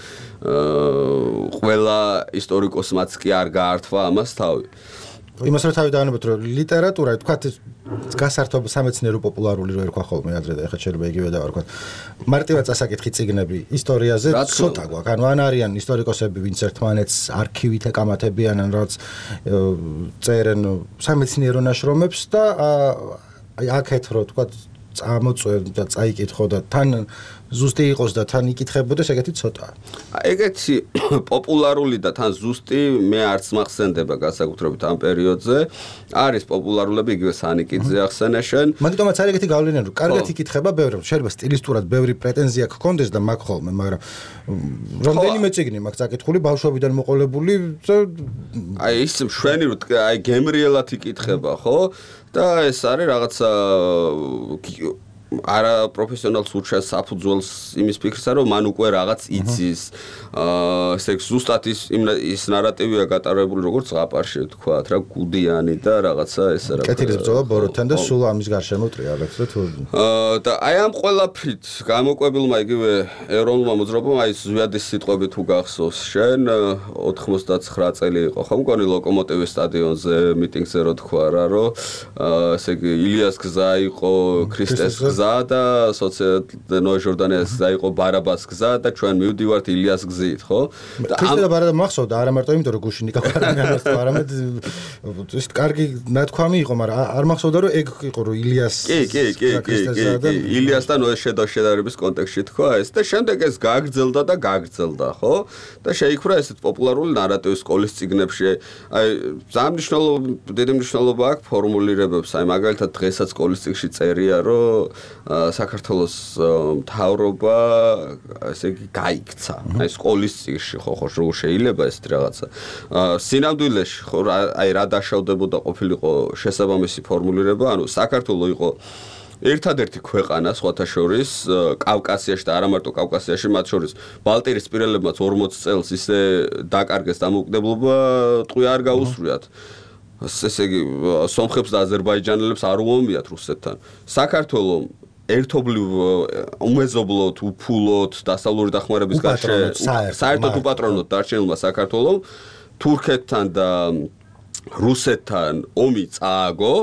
ყველა ისტორიკოსმაც კი არ გაართვა ამას თავი. იმას რა თავი დაანებოთ, რომ ლიტერატურა, თქვათ, გასართობ სამეცნიერო პოპულარული რო ერქვა ხოლმე ადრე და ეხლა შეიძლება იგივე დავარქვათ. მარტივად წასაკითხი წიგნები ისტორიაზე ცოტა გვაქვს. ანუ ან არიან ისტორიკოსები, ვინც ერთმანეთს არქივით ეკამათებიან, ან რაც წერენ სამეცნიერო ნაშრომებს და აი აქეთ რო თქვათ წამოწვევ და წაიკითხო და თან ზუსტი იყოს და თან იკითხებოდეს, ეგეთი ცოტაა. ეგეთი პოპულარული და თან ზუსტი მე არც მახსენდება განსაკუთრებით ამ პერიოდზე. არის პოპულარულები იგივე სანიკიძე ახსენე შენ. მაგიტომაც არის ეგეთი გავლენა, რომ კარგად იკითხება, ბევრი შეიძლება სტილისტურად ბევრი პრეტენზია გქონდეს და მაგ ხოლმე, მაგრამ რამდენიმე წიგნი მაქვს წაკითხული ბავშვობიდან მოყოლებული და აი ის მშვენი რომ აი გემრიელად იკითხება, ხო? და ეს არის რაღაცა არა პროფესიონალს ურჩევს საფუძველს იმის ფიქრსა, რომ მან უკვე რაღაც იცის. აა ესე ზუსტად ის ის ნარატივია გატარებული როგორც ზღაპარში თქვათ, რა გუდიანი და რაღაცა ესე რა. კეთილის ბრძოლა ბოროტთან და სულ ამის გარშემო ტრიალებს და თუ აა და აი ამ ყველაფრით გამოკვებილმა იგივე ეროვნულმა მოძრაობამ აი ზვიადის სიტყვები თუ გახსოვს შენ ოთხმოცდაცხრა წელი იყო ხო მგონი ლოკომოტივის სტადიონზე მიტინგზე რო თქვა რა რომ ესე იგი ილიას გზა იყო ქრისტეს გზა და სოციალ ნოე ჟორდანიას გზა იყო ბარაბას გზა და ჩვენ მივდივართ ილიას გზით ხო და ქრისტე და ბარაბა მახსოვდა არა მარტო იმიტომ რომ გუშინი კაპარანიანოს თუ არამედ ის კარგი ნათქვამი იყო მაგრამ არ მახსოვდა რომ ეგ იყო რომ ილიას კი კი კი კი ილიას და ნოეს შედარების კონტექსტში თქვა ეს და შემდეგ ეს გაგრძელდა და გაგრძელდა ხო და შეიქმნა ესეთ პოპულარული ნარატივის სკოლის წიგნებში აი ძალიან მნიშვნელოვანი დიდი მნიშვნელობა აქვს ფორმულირებებს აი მაგალითად დღესაც სკოლის წიგნში წერია რომ საქართველოს მთავრობა ესე იგი გაიქცა აი სკოლის წიგნში ხო ხო როგორ შეიძლება ეს რაღაცა სინამდვილეში ხო აი რა დაშავდებოდა ყოფილიყო შესაბამისი ფორმულირება ანუ საქართველოს იყო ერთადერთი ქვეყანა სხვათა შორის კავკასიაში და არა მარტო კავკასიაში მათ შორის ბალტიისპირელებმაც ორმოც წელს ისე დაკარგეს დამოუკიდებლობა ტყვია არ გაუსწრიათ ესე იგი სომხებს და აზერბაიჯანელებს არ უომიათ რუსეთთან საქართველოს ერთობლივ უმეზობლოთ უფულოთ დასავლური დახმარების გარშე საერთოდ უპატრონოთ დარჩენილმა საქართველოს თურქეთთან და რუსეთთან ომი წააგო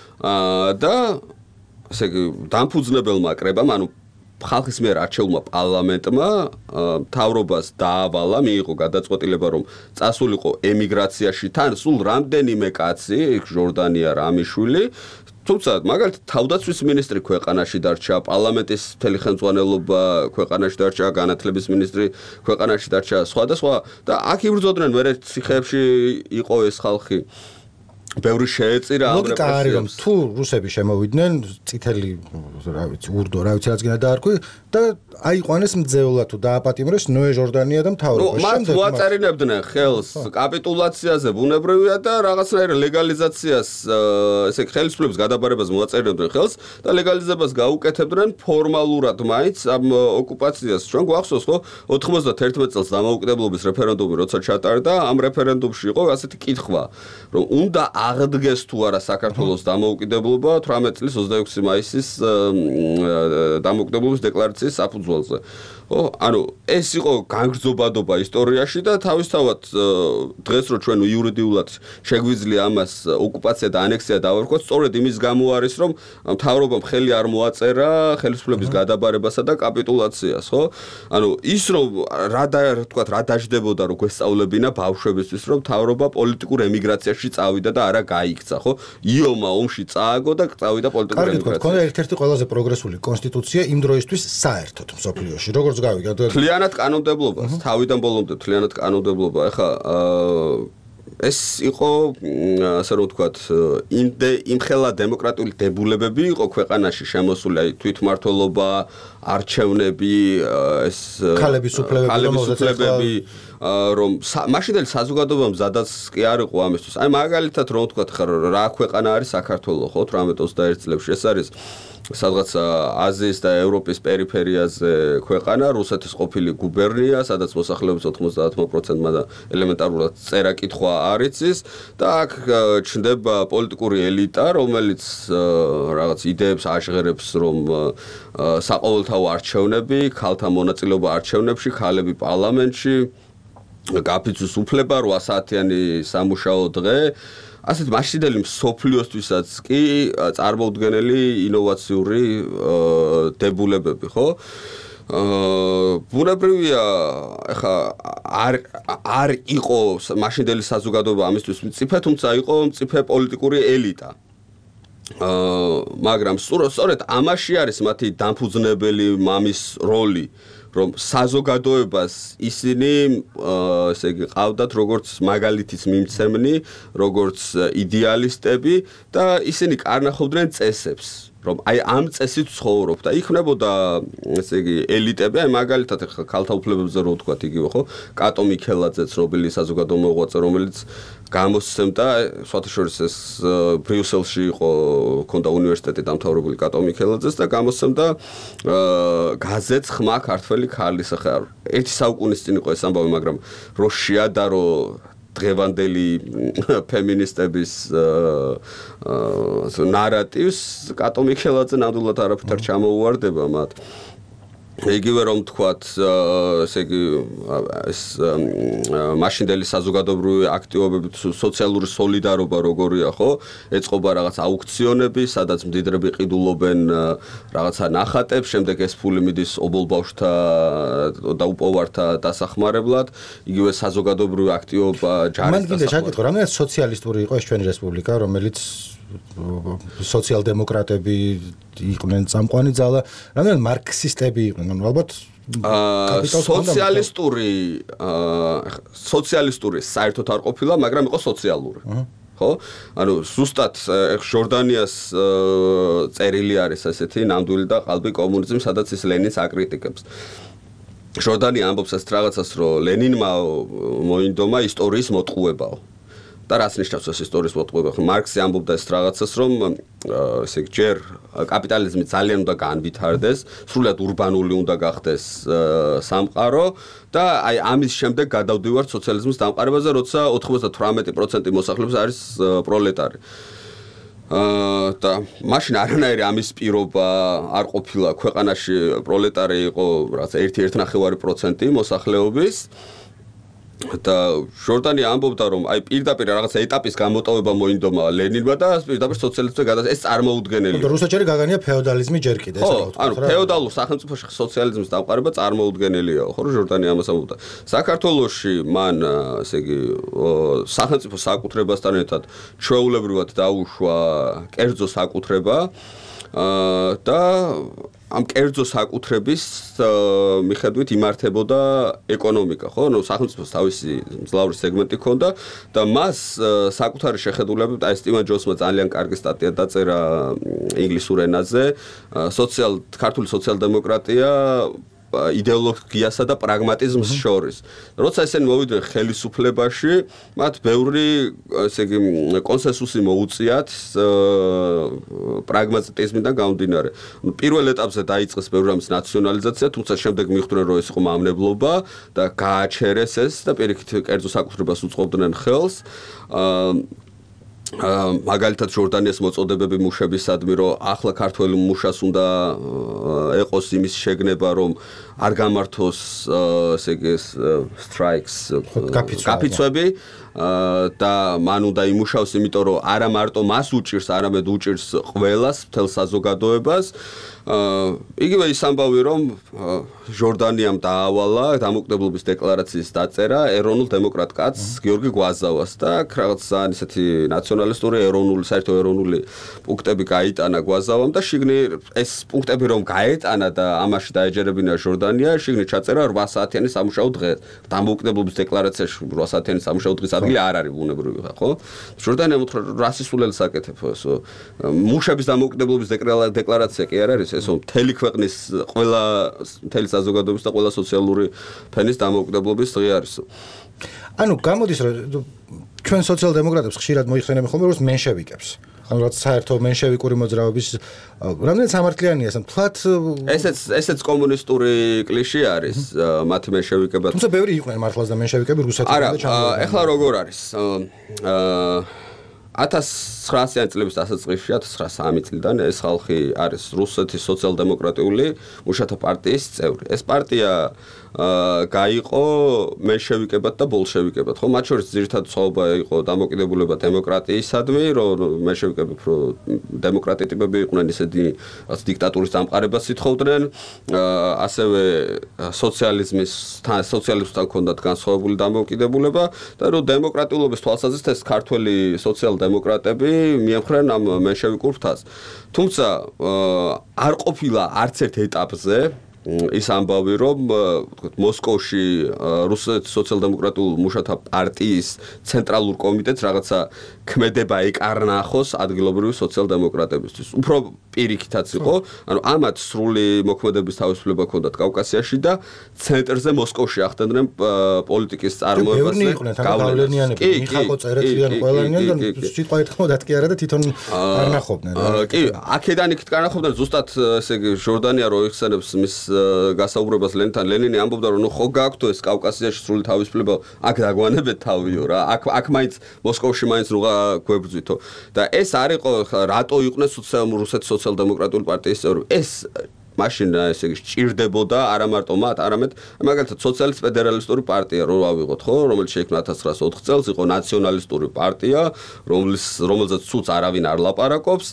და ესე იგი დამფუძნებელმა კრებამ ანუ ხალხის მიერ არჩეულმა პარლამენტმა მთავრობას დაავალა მიიღო გადაწყვეტილება რომ წასულიყო ემიგრაციაში თან სულ რამდენიმე კაცი ჟორდანია რამიშვილი თუმცა მაგალითად თავდაცვის მინისტრი ქვეყანაში დარჩა პარლამენტის მთელი ხელმძღვანელობა ქვეყანაში დარჩა განათლების მინისტრი ქვეყანაში დარჩა სხვადასხვა და აქ იბრძოდნენ მე ციხეებში იყო ეს ხალხი ბევრი შეეწირა ამ რეპრესიებს. ლოგიკა არის რომ თუ რუსები შემოვიდნენ, წითელი, რა ვიცი, ურდო, რა ვიცი რაც გინდა დაარქვი და აიყვანეს მძევლად თუ დააპატიმრეს ნოე ჟორდანია და მთავრობა. შემდეგ მათ უაწარინებდნენ ხელს კაპიტულაციაზე ბუნებრივია და რაღაცნაირ ლეგალიზაციას, ესე ხელისუფლების გადაბარებას მოაწერინებდნენ ხელს და ლეგალიზებას გაუკეთებდნენ ფორმალურად მაინც ამ ოკუპაციას. ჩვენ გვახსოვს ხო ოთხმოცდაერთი წელს დამოუკიდებლობის რეფერენდუმი როცა ჩატარდა, ამ რეფერენდუმში იყო ასეთი კითხვა, რომ უნდა აღდგეს თუ არა საქართველოს დამოუკიდებლობა თვრამეტ წლის ოცდაექვსი მაისის დამოუკიდებლობის დეკლარაციის საფუძველზე. ო, ანუ ეს იყო განგრძობადობა ისტორიაში და თავისთავად დღეს რო ჩვენ იურიდიულად შეგვიძლია ამას ოკუპაცია და ანექსია დავარქვათ, სწორედ იმის გამო არის, რომ მთავრობამ ხელი არ მოაწერა ხელისუფლების გადაბარებასა და კაპიტულაციას, ხო? ანუ ის რომ რა და თქვათ რა დაждდებოდა რომ გვესწავლებინა ბავშვებისთვის, რომ მთავრობა პოლიტიკურ ემიგრაციაში წავიდა და არა გაიქცა, ხო? იომა ომში წააგო და წავიდა პოლიტიკურ ემიგრაციაში. კარგი, თქვენ ერთ-ერთი ყველაზე პროგრესული კონსტიტუცია იმ დროისთვის საერთოდ მსოფლიოში. როგორც გავიგეთ, თლიანად კანონმდებლობას, თავიდან ბოლომდე თლიანად კანონმდებლობა. ეხლა ეს იყო ასე რომ ვთქვათ იმ ხელა დემოკრატიული დებულებები იყო ქვეყანაში შემოსული აი თვითმმართველობა არჩევნები ეს ქალების უფლებები რომ მაშინდელი საზოგადოებამ ზადაც კი არ იყო ამისთვის აი მაგალითად რომ ვთქვათ ხარ რა ქვეყანა არის საქართველო ხო თვრამეტ ოცდაერთი წლებში ეს არის სადღაც აზიის და ევროპის პერიფერიაზე ქვეყანა რუსეთის ყოფილი გუბერნია სადაც მოსახლეობის ოთხმოცდაათი პროცენტმა და ელემენტარულად წერა კითხვა არ იცის და აქ ჩნდება პოლიტიკური ელიტა რომელიც რაღაც იდეებს აჟღერებს რომ საყოველთაო არჩევნები ქალთა მონაწილეობა არჩევნებში ქალები პარლამენტში გაფიცვის უფლება რვა საათიანი სამუშაო დღე ასეთ მაშინდელი მსოფლიოსთვისაც კი წარმოუდგენელი ინოვაციური დებულებები ხო ბუნებრივია ეხა არ არ იყო მაშინდელი საზოგადოება ამისთვის მწიფე თუმცა იყო მწიფე პოლიტიკური ელიტა მაგრამ სწორედ ამაში არის მათი დამფუძნებელი მამის როლი რომ საზოგადოებას ისინი ესე იგი ყავდათ როგორც მაგალითის მიმცემნი, როგორც იდეალისტები და ისინი კარნახობდნენ წესებს, რომ აი ამ წესით ცხოვრობ და იქნებოდა ესე იგი ელიტები, აი მაგალითად ახლა ქალთა უფლებებზე რო ვთქვათ იგივე ხო, კატო მიქელაძე ცნობილი საზოგადო მოღვაწე, რომელიც გამოსცემდა სხვათაშორის ეს ბრიუსელში იყო ქონდა უნივერსიტეტი დამთავრებული კატო მიქელაძეს და გამოსცემდა გაზეთს ხმა ქართველი ქალის ახლა ერთი საუკუნის წინ იყო ეს ამბავი მაგრამ რო შეადარო დღევანდელი ფემინისტების ნარატივს კატო მიქელაძე ნამდვილად არაფერ ჩამოუვარდება მათ იგივე რომ თქვათ ესე იგი ეს მაშინდელი საზოგადოებრივი აქტივობები სოციალური სოლიდარობა როგორია ხო ეწყობა რაღაც აუქციონები სადაც მდიდრები ყიდულობენ რაღაცა ნახატებს შემდეგ ეს ფული მიდის ობოლ ბავშვთა და უპოვართა დასახმარებლად იგივე საზოგადოებრივი აქტივობა ჯარის დასახმარებლად მან კიდე ჩაკითხო რამდენად სოციალისტური იყო ეს ჩვენი რესპუბლიკა რომელიც სოციალ-დემოკრატები იყვნენ წამყვანი ძალა, რამდენად მარქსისტები იყვნენ, ალბათ სოციალისტური სოციალისტური საერთოდ არ ყოფილა, მაგრამ იყო სოციალური. ხო? ანუ ზუსტად ჟორდანიას წერილი არის ესეთი ნამდვილი და ყალბი კომუნიზმი, სადაც ის ლენინს აკრიტიკებს. ჟორდანია ამბობს ეს რაღაცას, რომ ლენინმა მოინდომა ისტორიის მოტყუებაო. და რაც ნიშნავს ეს ისტორიის მოტყუება? მარქსი ამბობდა ეს რაღაცას, რომ ესე იგი ჯერ კაპიტალიზმი ძალიან უნდა განვითარდეს, სრულად ურბანული უნდა გახდეს სამყარო და აი ამის შემდეგ გადავდივართ სოციალიზმის დამყარებაზე, როცა ოთხმოცდათვრამეტი პროცენტი მოსახლეობის არის პროლეტარი. და მაშინ არანაირი ამის პირობა არ ყოფილა ქვეყანაში პროლეტარი იყო რაღაც ერთი ერთნახევარი პროცენტი მოსახლეობის და ჟორდანია ამბობდა რომ აი პირდაპირ რაღაც ეტაპის გამოტოვება მოინდომა ლენინმა და პირდაპირ სოციალიზმზე გადას ეს წარმოუდგენელია. რუსეთში გაგანია ფეოდალიზმი ჯერ კიდე ეს რა ვთქვა. ანუ ფეოდალურ სახელმწიფოში სოციალიზმის დამყარება წარმოუდგენელია, ხო რომ ჟორდანია ამას ამბობდა. საქართველოში მან ესე იგი სახელმწიფო საკუთრებასთან ერთად ჩვეულებრივად დაუშვა კერძო საკუთრება და ამ კერძო საკუთრების მიხედვით იმართებოდა ეკონომიკა, ხო? ნუ სახელმწიფოს თავისი მძლავრი სეგმენტი ჰქონდა და მას საკუთარი შეხედულებით აი სტივენ ჯონსმა ძალიან კარგი სტატია დაწერა ინგლისურ ენაზე, სოციალ ქართული სოციალ-დემოკრატია იდეოლოგიასა და პრაგმატიზმს შორის. როცა ესენი მოვიდნენ ხელისუფლებაში, მათ ბევრი ესე იგი კონსენსუსი მოუწიათ პრაგმატიზმიდან გამომდინარე. პირველ ეტაპზე დაიწყეს ბევრი რამის ნაციონალიზაცია, თუმცა შემდეგ მიხვდნენ რომ ეს იყო მამნებლობა და გააჩერეს ეს და პირიქით კერძო საკუთრებას უწყობდნენ ხელს. მაგალითად ჟორდანიას მოწოდებები მუშებისადმი რომ ახლა ქართველი მუშას უნდა ეყოს იმის შეგნება რომ არ გამართოს ესე იგი strikes კაფიცვები და მან უნდა იმუშაოს იმიტომ რომ არა მარტო მას უჭირს არამედ უჭირს ყველას მთელ საზოგადოებას იგივე ის ამბავი რომ ჟორდანიამ დაავალა დამოუკიდებლობის დეკლარაციის დაწერა ეროვნულ დემოკრატ კაცს გიორგი გვაზავას და რაღაც ისეთი ნაციონალისტური ეროვნული საერთო ეროვნული პუნქტები გაიტანა გვაზავამ და შიგნი ეს პუნქტები რომ გაეტანა და ამაში დაეჯერებინა ჟორდანია მნიშვნელოვანია, შიგნით ჩაწერა რვა საათიანი სამუშაო დღე. დამოუკიდებლობის დეკლარაციაში რვა საათიანი სამუშაო დღის ადგილი არ არის ბუნებრივი ხა, ხო? ჟორდანია მოთხრა რა სისულელს აკეთებ, ესო მუშების დამოუკიდებლობის დეკლარაცია კი არ არის, ესო მთელი ქვეყნის ყველა მთელი საზოგადოების და ყველა სოციალური ფენის დამოუკიდებლობის დღე არის. ანუ გამოდის რომ ჩვენ სოციალ-დემოკრატებს ხშირად მოიხსენებენ ხოლმე როგორც მენშევიკებს. ანუ რაც საერთო მენშევიკური მოძრაობის რამდენად სამართლიანია ეს თლათ ესეც ესეც კომუნისტური კლიშე არის მათი მენშევიკებად. თუმცა ბევრი იყვნენ მართლაც და მენშევიკები რუსეთიდან და ჩამოვიდნენ. არა, ეხლა როგორ არის? ათას ცხრაასიანი წლების დასაწყისში ათას ცხრაასამი წლიდან ეს ხალხი არის რუსეთის სოციალ-დემოკრატიული მუშათა პარტიის წევრი. ეს პარტია გაიყო მენშევიკებად და ბოლშევიკებად, ხო? მათ შორის ძირითადად სხვაობა იყო დამოკიდებულება დემოკრატიისადმი, რომ მენშევიკები უფრო დემოკრატი ტიპები იყვნენ, ისეთი რაც დიქტატურის დამყარებას ითხოვდნენ, ასევე სოციალიზმის სოციალიზმთან ჰქონდათ განსხვავებული დამოკიდებულება და რომ დემოკრატიულობის თვალსაზრისით ეს ქართველი სოციალ-დემოკრატები მიემხრნენ ამ მენშევიკურ ფრთას. თუმცა არ ყოფილა არც ერთ ეტაპზე ის ამბავი, რომ მოსკოვში რუსეთის სოციალ-დემოკრატიული მუშათა პარტიის ცენტრალურ კომიტეტს რაღაცა ქმედება ეკარნახოს ადგილობრივი სოციალ-დემოკრატებისთვის. უფრო პირიქითაც იყო, ანუ ამათ სრული მოქმედების თავისუფლება ჰქონდათ კავკასიაში და ცენტრზე მოსკოვში ახდენდნენ პოლიტიკის წარმოებას. ბევრი იყვნენ გავლენიანები, მიხაილ წერეთლიანი ყველანიანი და სიტყვა ეთქმოდათ კი არა და თვითონ არ ნახობდნენ. კი, აქედან იქით განახობდნენ ზუსტად ესე იგი ჟორდანია რო იხსენებს მის გასაუბრებას ლენინთან ლენინი ამბობდა რომ ნუ ხო გააქვთ ეს კავკასიაში სრული თავისუფლება აქ დაგვანებეთ თავიო რა აქ აქ მაინც მოსკოვში მაინც რუღა გვებრძვითო და ეს არ იყო რატო იყვნენ რუსეთის სოციალ-დემოკრატიული პარტიის წევრები ეს მაშინ ესე იგი სჭირდებოდა არა მარტო მათ არამედ მაგალითად სოციალისტ-ფედერალისტური პარტია რო ავიღოთ ხო რომელიც შეიქმნა ათას ცხრაასოთხ წელს იყო ნაციონალისტური პარტია რომლის რომელზეც სულს არავინ არ ლაპარაკობს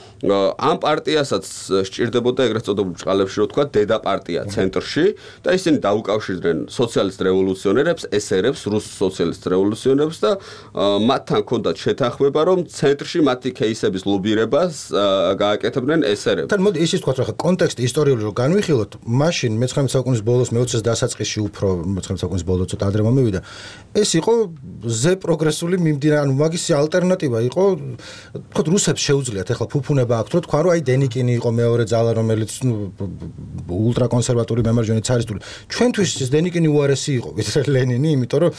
ამ პარტიასაც სჭირდებოდა ეგრეთ წოდებულ ჭყალებში რო თქვა დედა პარტია ცენტრში და ისინი დაუკავშირდნენ სოციალისტ რევოლუციონერებს, ესერებს, რუს სოციალისტ რევოლუციონერებს და მათთან ჰქონდათ შეთანხმება რომ ცენტრში მათი кейსების ლობირებას გააკეთებდნენ ესერებს. თან მოდი ისიც თქვა რომ კონტექსტი ისტორიული რო განვიხილოთ, მაშინ მეცხრამეტე საუკუნის ბოლოს მეოცე დასაწყისში უფრო მეცხრამეტე საუკუნის ბოლოს ცოტა ადრე მომივიდა. ეს იყო ზე პროგრესული მიმდინარე, ანუ მაგის ალტერნატივა იყო, თქო რუსებს შეუძლიათ ახლა ფუფუნება აქვს რომ თქვა რომ აი დენიკინი იყო მეორე ძალა რომელიც ულტრაკონსერვატული მემარჯვენე ცარისტული ჩვენთვის ის დენიკინი უარესი იყო ვიდრე ლენინი იმიტომ რომ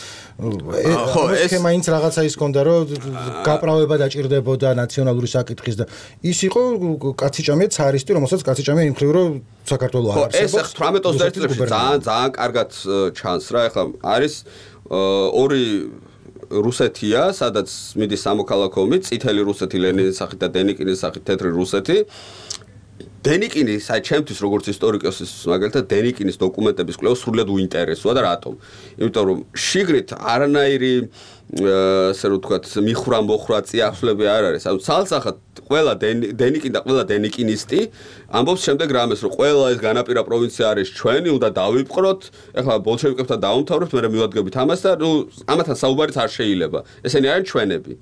ეს სქემაინც რაღაცა ის ქონდა რომ გაправება დაჭირდებოდა ნაციონალური საკითხის და ის იყო კაციჭამია ცარისტი რომელსაც კაციჭამია იმხრივ რომ საქართველოს არ არსებობს ეს თვრამეტ ოცდაერთი წლებში ძალიან ძალიან კარგად ჩანს რა ეხლა არის ორი რუსეთია, სადაც მიდის სამოქალაქო ომი, წითელი რუსეთი ლენინის სახით და დენიკინის სახით თეთრი რუსეთი. დენიკინი, საერთოდ ჩემთვის როგორც ისტორიკოსის, მაგალითად დენიკინის დოკუმენტების კვლევა სრულად უინტერესოა და რატომ? იმიტომ რომ შიგრით არანაირი ასე რომ ვთქვათ, მიხრა მოხრა წიაღლები არ არის. ანუ ცალსახად ყველა დენიკინი და ყველა დენიკინისტი ამბობს შემდეგ რამეს, რომ ყველა ეს განაპირა პროვინცია არის ჩვენი, უნდა დავიპყროთ. ეხლა ბოლშევიკებთან დაუმთავრებთ, მერე მივადგებით ამას და ნუ ამათან საუბარიც არ შეიძლება. ესენი არიან ჩვენები.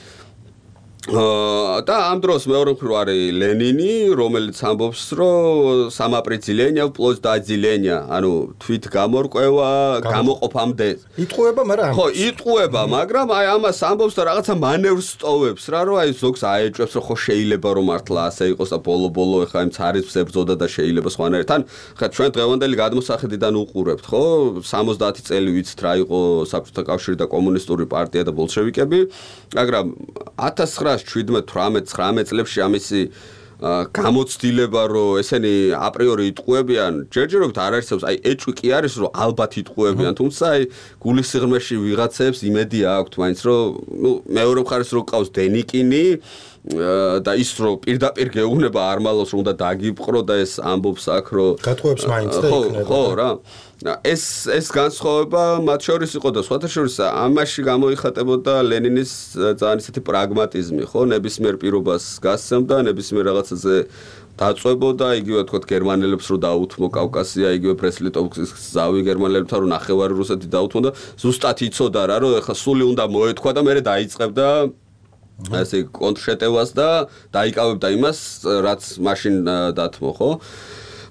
და ამ დროს მეორე მხრივ არის ლენინი, რომელიც ამბობს, რომ სამაპრიცილენია პლუს დაძილენია, ანუ თვით გამორკვევა, გამოყოფამდე. იტყუება, მაგრამ ხო, იტყუება, მაგრამ აი ამას ამბობს და რაღაცა მანევრს სტოვებს რა, რომ აი ზოგს აეჭვებს, რომ ხო შეიძლება რომ მართლა ასე იყოს და ბოლო-ბოლო ეხლა იმ ცარიზმს ებრძოდა და შეიძლება სხვანაირად. თან ხა ჩვენ დღევანდელი გადმოსახედიდან უყურებთ, ხო? სამოცდაათი წელი ვიცით რა იყო საბჭოთა კავშირი და კომუნისტური პარტია და ბოლშევიკები, მაგრამ ათას ცხრაასი თვრამეტ ცხრამეტ წლებში ამისი გამოცდილება რომ ესენი აპრიორი იტყუებიან ჯერჯერობით არ არსებობს აი ეჭვი კი არის რომ ალბათ იტყუებიან თუმცა აი გულის სიღრმეში ვიღაცებს იმედი აქვთ მაინც რომ ნუ მეორე მხარეს რო ყავს დენიკინი და ის რომ პირდაპირ გეუბნება არმალოს რომ უნდა დაგიპყრო და ეს ამბობს აქ რომ გატყუებს მაინც და იქნება ხო რა ეს ეს განსხვავება მათ შორის იყო და სხვათა შორის ამაში გამოიხატებოდა ლენინის ძალიან ისეთი პრაგმატიზმი ხო ნებისმიერ პირობას გასცემდა ნებისმიერ რაღაცაზე დაწვებოდა იგივე თქო გერმანელებს რო დაუთმო კავკასია იგივე ბრესლიტოვსკის ზავი გერმანელებთან რო ნახევარი რუსეთი დაუთმო და ზუსტად იცოდა რა რომ ეხლა სული უნდა მოეთქვა და მერე დაიწყებდა ასე კონტრშეტევას და დაიკავებდა იმას რაც მაშინ დათმო ხო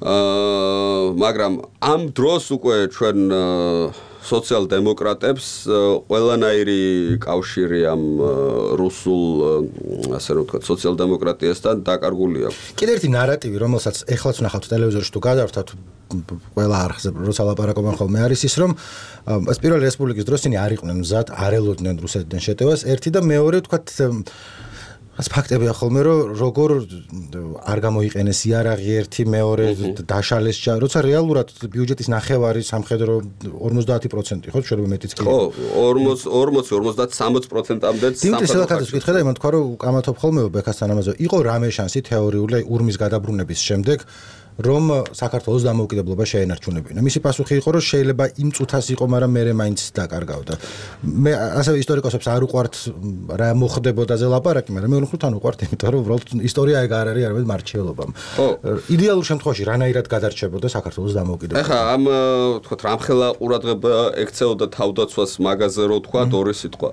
აა მაგრამ ამ დროს უკვე ჩვენ სოციალ-დემოკრატებს ყველანაირი კავშირი ამ რუსულ ასე რომ ვთქვათ სოციალ-დემოკრატიასთან დაკარგული აქვს. კიდევ ერთი ნარატივი, რომელსაც ეხლაც ვნახავთ ტელევიზორში თუ გადავრთათ ყველა არხზე როცა ლაპარაკობენ ხოლმე არის ის რომ ეს პირველი რესპუბლიკის დროს ისინი არ იყვნენ მზად, არ ელოდნენ რუსეთიდან შეტევას, ერთი და მეორე ვთქვათ ეს ფაქტებია ხოლმე რომ როგორ არ გამოიყენეს იარაღი ერთი მეორე დაშალეს როცა რეალურად ბიუჯეტის ნახევარი სამხედრო ორმოცდაათი პროცენტი ხო შეიძლება მეტიც კი ხო ორმოც ორმოცი ორმოცდაათი სამოცი პროცენტამდეც სამხედრო ვიკითხე და იმან თქვა რომ კამათობ ხოლმე ბექასთან ამაზე იყო რამე შანსი თეორიული ურმის გადაბრუნების შემდეგ რომ საქართველოს დამოუკიდებლობა შეენარჩუნებინა. მისი პასუხი იყო, რომ შეიძლება იმ წუთას იყო, მაგრამ მერე მაინც დაკარგავდა. მე ასევე ისტორიკოსებს არ უყვართ რა მოხდებოდა ზელაპარაკი, მაგრამ მე ვუხმობთ ან უყვართ, იმიტომ რომ უბრალოდ ისტორია ეგ არ არის არამედ მარჩიელობამ. იდეალურ შემთხვევაში რანაირად გადარჩებოდა საქართველოს დამოუკიდებლობა. ეხლა ამ ვთქვათ რამხელა ყურადღება ექცეოდა თავდაცვას მაგაზე რო ვთქვათ ორი სიტყვა.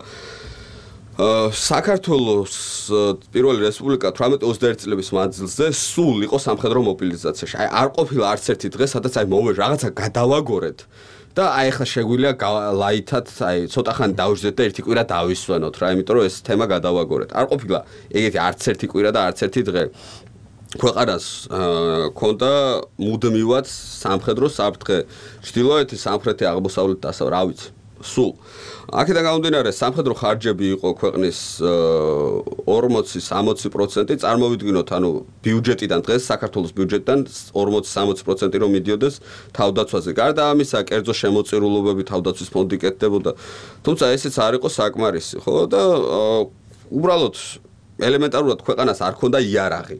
საქართველოს პირველი რესპუბლიკა თვრამეტი ოცდაერთი წლების მანძილზე სულ იყო სამხედრო მობილიზაციაში. აი არ ყოფილა არც ერთი დღე, სადაც აი მოვე რაღაცა გადავაგორეთ და აი ახლა შეგვიძლია ლაითად აი ცოტა ხანი დავждეთ და ერთი კვირა დავისვენოთ რა, იმიტომ რომ ეს თემა გადავაგორეთ. არ ყოფილა ეგეთი არც ერთი კვირა და არც ერთი დღე. ქვეყანას ქონდა მუდმივად სამხედრო საფრთხე. ჩრდილოეთი, სამხრეთი, აღმოსავლეთი, დასავლეთი, რა ვიცი. სულ აქედან გამომდინარე სამხედრო ხარჯები იყო ქვეყნის ორმოცი სამოცი პროცენტი წარმოვიდგინოთ ანუ ბიუჯეტიდან დღეს საქართველოს ბიუჯეტიდან ორმოცი სამოცი პროცენტი რომ მიდიოდეს თავდაცვაზე გარდა ამისა კერძო შემოწირულობები თავდაცვის ფონდი კეთდებოდა თუმცა ესეც არ იყო საკმარისი ხო და უბრალოდ ელემენტარულად ქვეყანას არ ქონდა იარაღი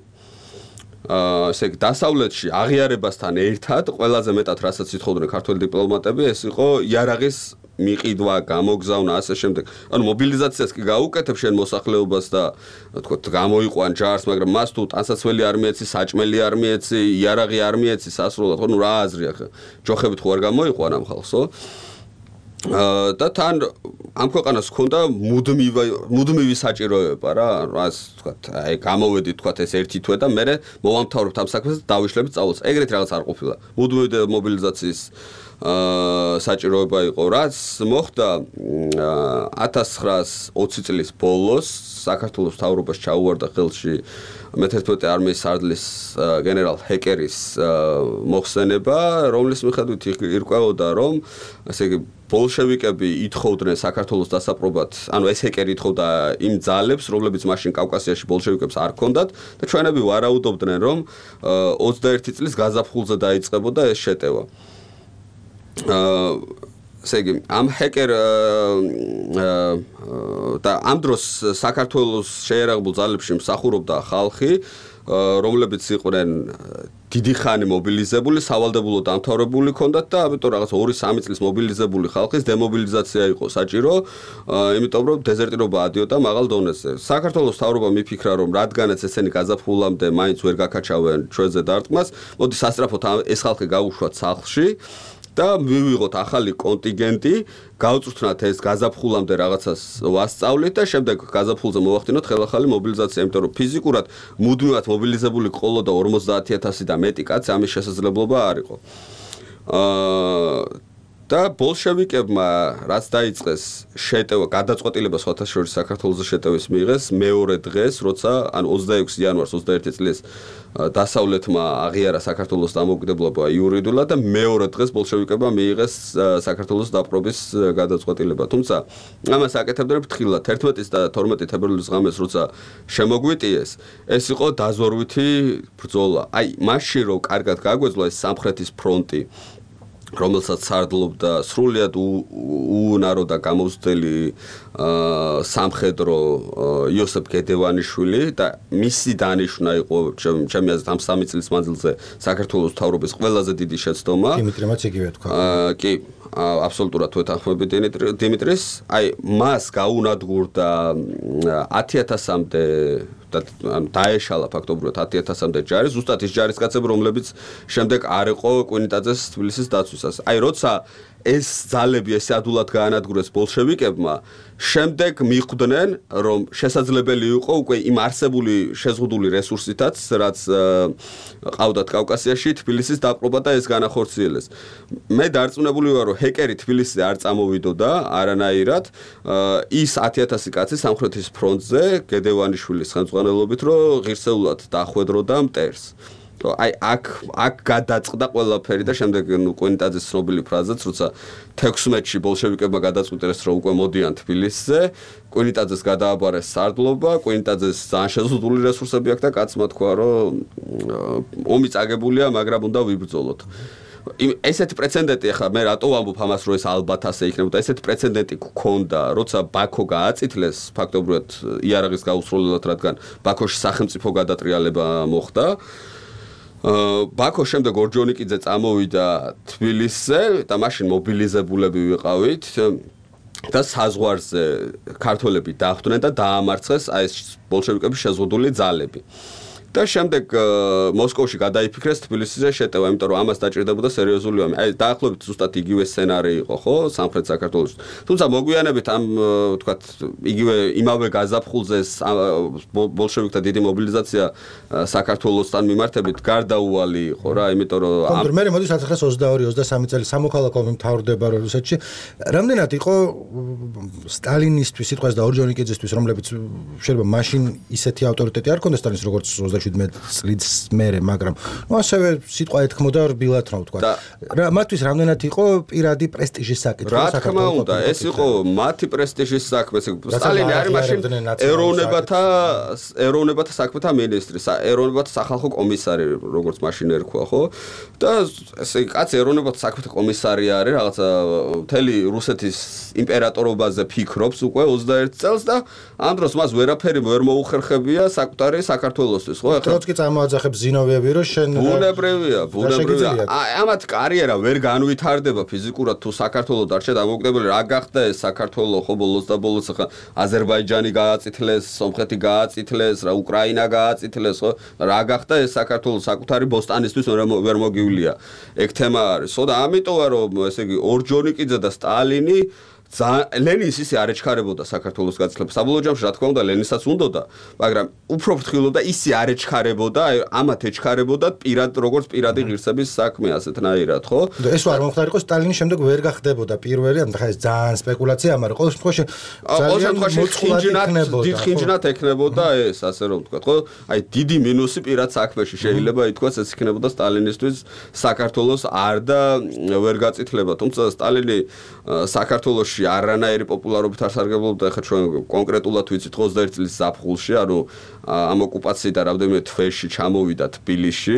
აა ესე იგი დასავლეთში აღიარებასთან ერთად ყველაზე მეტად რასაც ითხოვდნენ ქართველი დიპლომატები ეს იყო იარაღის მიყიდვა, გამოგზავნა, ასე შემდეგ. ანუ მობილიზაციას კი გაუკეთებ შენ მოსახლეობას და თქო გამოიყვან ჯარს, მაგრამ მას თუ ტანსაცმელი არ მიეცი, საჭმელი არ მიეცი, იარაღი არ მიეცი, სასრულად, ხო, ნუ რა აზრია ხა. ჯოხებით ხო არ გამოიყვან ამ ხალხს, ხო? აა და თან ამ ქვეყანას ჰქონდა მუდმივი მუდმივი საჭიროება რა, რას ვთქვათ, აი გამოვედი ვთქვათ ეს ერთი თვე და მე მოვამთავრებთ ამ საქმეს და დავიშლებით სწავლას. ეგრეთ რაღაც არ ყოფილა. მუდმივი მობილიზაციის აა საჭიროება იყო, რაც მოხდა ათას ცხრაას ოცი წლის ბოლოს საქართველოს მთავრობას ჩაუვარდა ხელში მეთერთმეტე არმიის სარდლის გენერალ ჰეკერის მოხსენება, რომლის მიხედვით ირკვეოდა, რომ ასე იგი ბოლშევიკები ითხოვდნენ საქართველოს დასაპრობად, ანუ ეს ჰეკერი ითხოვდა იმ ძალებს, რომლებიც მაშინ კავკასიაში ბოლშევიკებს არ ჰქონდათ და ჩვენები ვარაუდობდნენ, რომ ოცდაერთი წლის გაზაფხულზე დაიწყებოდა ეს შეტევა. აა ესე იგი ამ ჰეკერ და ამ დროს საქართველოს შეერაღებულ ძალებში მსახურობდა ხალხი, რომლებიც იყვნენ დიდი ხანი მობილიზებული, სავალდებულო დამთავრებული ჰქონდათ და ამიტომ რაღაც ორი სამი წლის მობილიზებული ხალხის დემობილიზაცია იყო საჭირო, იმიტომ რომ დეზერტირობა ადიოდა მაღალ დონეზე. საქართველოს მთავრობა მიფიქრა, რომ რადგანაც ესენი გაზაფხულამდე მაინც ვერ გაკაჩავენ ჩვენზე დარტყმას, მოდი სასწრაფოდ ეს ხალხი გაუშვათ სახლში და მივიღოთ ახალი კონტინგენტი, გავწვრთნათ ეს გაზაფხულამდე რაღაცას ვასწავლით და შემდეგ გაზაფხულზე მოვახდინოთ ხელახალი მობილიზაცია, იმიტომ რომ ფიზიკურად მუდმივად მობილიზებული ყოლოდა ორმოცდაათი ათასი და მეტი კაცი, ამის შესაძლებლობა არ იყო. აა და ბოლშევიკებმა რაც დაიწყეს შეტევა, გადაწყვეტილება სხვათა შორის საქართველოს შეტევის მიიღეს მეორე დღეს, როცა ან ოცდაექვსი იანვარს ოცდაერთი წლის დასავლეთმა აღიარა საქართველოს დამოუკიდებლობა იურიდულად და მეორე დღეს ბოლშევიკებმა მიიღეს საქართველოს დაპყრობის გადაწყვეტილება. თუმცა ამას აკეთებდნენ ფრთხილად თერთმეტის და თორმეტი თებერვლის ღამეს, როცა შემოგვიტიეს, ეს იყო დაზვერვითი ბრძოლა. აი, მაშინ რომ კარგად გაგვეძლო ეს სამხრეთის ფრონტი რომელსაც სარდლობდა სრულიად უუნარო და გამოცდელი სამხედრო იოსებ გედევანიშვილი და მისი დანიშვნა იყო ჩემი აზრით ამ სამი წლის მანძილზე საქართველოს მთავრობის ყველაზე დიდი შეცდომა. დიმიტრიმაც იგივე თქვა. კი, აბსოლუტურად ვეთანხმები დიმიტრის. აი, მას გაუნადგურდა ათი ათასამდე და დაეშალა ფაქტობრივად ათი ათასამდე ჯარი, ზუსტად ის ჯარისკაცები, რომლებიც შემდეგ არ იყო კვინიტაძეს თბილისის დაცვისას. აი, როცა ეს ძალები ესე ადულად გაანადგურეს ბოლშევიკებმა, შემდეგ მიხვდნენ, რომ შესაძლებელი იყო უკვე იმ არსებული შეზღუდული რესურსითაც, რაც ყავდათ კავკასიაში, თბილისის დაპყრობა და ეს განახორციელეს. მე დარწმუნებული ვარ, რომ ჰეკერი თბილისზე არ წამოვიდოდა არანაირად, ის ათი ათასი კაცი სამხრეთის ფრონტზე, გედევანიშვილის ხელმძღვანელობით, რომ ღირსეულად დახვედროდა მტერს. აი აქ აქ გადაწყდა ყველაფერი და შემდეგ ნუ კვინტაძის ცნობილი ფრაზაც, როცა თექვსმეტში ბოლშევიკებმა გადაწყვიტეს, რომ უკვე მოდიან თბილისზე, კვინტაძეს გადააბარეს სარდლობა, კვინტაძეს ძალიან შეზღუდული რესურსები აქვს და კაცმა თქვა, რომ ომი წაგებულია, მაგრამ უნდა ვიბრძოლოთ. ესეთი პრეცედენტი ახლა მე რატო ვამბობ ამას, რომ ეს ალბათ ასე იქნებოდა, ესეთი პრეცედენტი გქონდა, როცა ბაქო გააწითლეს ფაქტობრივად იარაღის გაუსრულებლად, რადგან ბაქოში სახელმწიფო გადატრიალება მოხდა. ბაქო შემდეგ ორჯონიკიძე წამოვიდა თბილისზე და მაშინ მობილიზებულები ვიყავით და საზღვარზე ქართველები დახვდნენ და დაამარცხეს აი ეს ბოლშევიკების შეზღუდული ძალები. და შემდეგ მოსკოვში გადაიფიქრეს თბილისზე შეტევა, იმიტომ რომ ამას დაჭირდებოდა სერიოზული ომი. აი დაახლოებით ზუსტად იგივე სცენარი იყო, ხო, სამხრეთ საქართველოში. თუმცა მოგვიანებით ამ ვთქვათ, იგივე იმავე გაზაფხულზე ბოლშევიკთა დიდი მობილიზაცია საქართველოსთან მიმართებით გარდაუვალი იყო რა, იმიტომ რომ ამ მე მოდი ათი ათას ოცდაორი ოცდასამი წელი სამოქალაქო ომი მთავრდება რუსეთში. რამდენად იყო სტალინისტვის სიტყვას და ორჯონიკიძისთვის, რომლებიც შეიძლება მაშინ ისეთი ავტორიტეტი არ ქონდა სტალინის როგორც ოცდაშვიდმეტ წლის მერე, მაგრამ ნუ ასევე სიტყვა ეთქმოდა რბილად რა ვთქვა. რა მათთვის რამდენად იყო პირადი პრესტიჟის საკითხი საქართველოს. რა თქმა უნდა, ეს იყო მათი პრესტიჟის საქმე. სტალინი არის მაშინ ეროვნებათა ეროვნებათა საქმეთა მინისტრი, ეროვნებათა სახალხო კომისარი, როგორც მაშინ ერქვა, ხო? და ესე კაცი ეროვნებათა საქმეთა კომისარი არის, რაღაცა მთელი რუსეთის იმპერატორობაზე ფიქრობს უკვე ოცდაერთ წელს და ამ დროს მას ვერაფერი ვერ მოუხერხებია საკუთარი საქართველოსთვის, ხო? ტროცკი წარმოაძახებს ზინოვიები, რომ შენ ბუნებრივია, ბუნებრივია. ამათ კარიერა ვერ განვითარდება ფიზიკურად თუ საქართველოს დარჩა დამოუკიდებელი, რა გახდა ეს საქართველოს, ხო, ბოლოს და ბოლოს ახლა აზერბაიჯანი გააწითლეს, სომხეთი გააწითლეს, რა უკრაინა გააწითლეს, ხო? რა გახდა ეს საქართველოს საკუთარი ბოსტანისთვის ვერ მოგვივლია. ეგ თემა არის, ხო და ამიტომა რომ ესე იგი ორჯონიკიძე და სტალინი ლენინს ისე არ ეჩქარებოდა საქართველოს გაწილება. საბოლოო ჯამში რა თქმა უნდა ლენინსაც უნდოდა, მაგრამ უფრო ფრთხილობდა ისე არ ეჩქარებოდა, ამათ ეჩქარებოდა პირად როგორც პირადი ღირსების საქმე ასეთნაირად, ხო? და ეს არ მომხდარიყო სტალინის შემდეგ ვერ გახდებოდა პირველი, ან ხა ეს ძალიან სპეკულაცია, მაგრამ ყოველ შემთხვევაში ძალიან მოწყინჯნად, დიდ ხინჯნად ეკნებოდა ეს, ასე რომ ვთქვათ, ხო? აი დიდი მინუსი პირად საქმეში შეიძლება ითქვას ეს იქნებოდა სტალინისტვის საქართველოს არ და ვერ გაწითლება, თუმცა სტალინი საქართველოს არანაირი პოპულარობით არ სარგებლობდა, ხა ჩვენ კონკრეტულად ვიცით ოცდაერთი წლის ზაფხულში, ანუ ამ ოკუპაციიდან რამდენიმე თვეში ჩამოვიდა თბილისში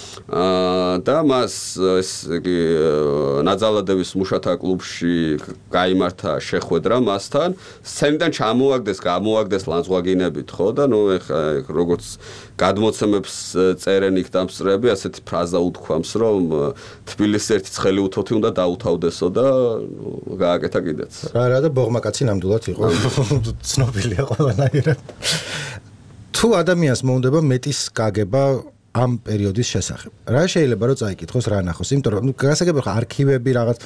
და მას ეს იგი ნაძალადევის მუშათა კლუბში გაიმართა შეხვედრა მასთან, სცენიდან ჩამოაგდეს, გამოაგდეს ლანძღვაგინებით, ხო და ნუ ეხა როგორც გადმოცემებს წერენ იქ დამსწრეები, ასეთი ფრაზა უთქვამს, რომ თბილისს ერთი ცხელი უთოთი უნდა დაუთავდესო და გააკეთა კიდეც. რა რა და ბოღმაკაცი ნამდვილად იყო. ცნობილია ყველანაირად. თუ ადამიანს მოუნდება მეტის გაგება ამ პერიოდის შესახებ. რა შეიძლება რომ წაიკითხოს, რა ნახოს, იმიტომ რომ გასაგებია ხა არქივები რაღაც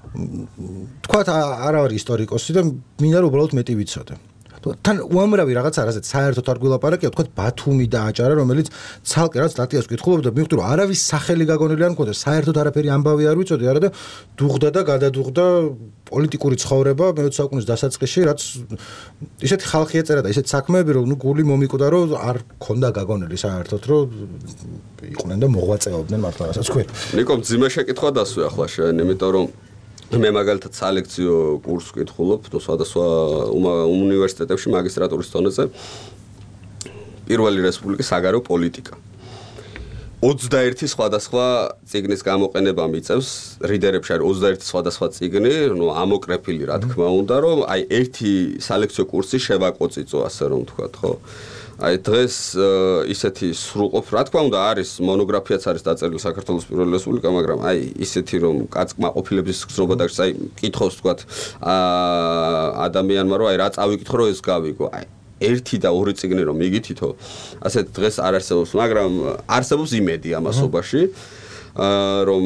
თქვათ არ არის ისტორიკოსი და მინდა რომ უბრალოდ მეტი ვიცოდე. თან უამრავი რაღაც არაზეთ საერთოდ არ გვილაპარაკია, თქვათ ბათუმი და აჭარა, რომელიც ცალკე რაც სტატიას ვკითხულობ და მივხვდი რომ არავის სახელი გაგონილი არ მქონდა, საერთოდ არაფერი ამბავი არ ვიცოდი, არა და დუღდა და გადადუღდა პოლიტიკური ცხოვრება მეოცე საუკუნის დასაწყისში, რაც ისეთი ხალხი ეწერა და ისეთი საქმეები, რომ ნუ გული მომიკვდა, რომ არ ქონდა გაგონილი საერთოდ, რომ იყვნენ და მოღვაწეობდნენ მართლა რასაც ქვია. ნიკო, ძიმე შეკითხვა დასვე ახლა შენ, იმიტომ რომ მე მაგალითად სალექციო კურსს ვკითხულობ სხვადასხვა უნივერსიტეტებში მაგისტრატურის დონეზე პირველი რესპუბლიკის საგარეო პოლიტიკა. ოცდაერთი სხვადასხვა წიგნის გამოყენება მიწევს, რიდერებში არის ოცდაერთი სხვადასხვა წიგნი, ნუ ამოკრეფილი რა თქმა უნდა, რომ აი ერთი სალექციო კურსი შევაკოწიწო, ასე რომ ვთქვათ, ხო? აი დღეს ისეთი სრულყოფ, რა თქმა უნდა, არის მონოგრაფიაც არის დაწერილი საქართველოს პირველი რესპუბლიკა, მაგრამ აი ისეთი რომ კაცკმაყოფილების გზნობა დაგჭირს, აი კითხავს ვთქვათ, ადამიანმა რომ აი რა წავიკითხო რომ ეს გავიგო, აი ერთი და ორი წიგნი რომ მიგითითო, ასეთ დღეს არ არსებობს, მაგრამ არსებობს იმედი ამასობაში. რომ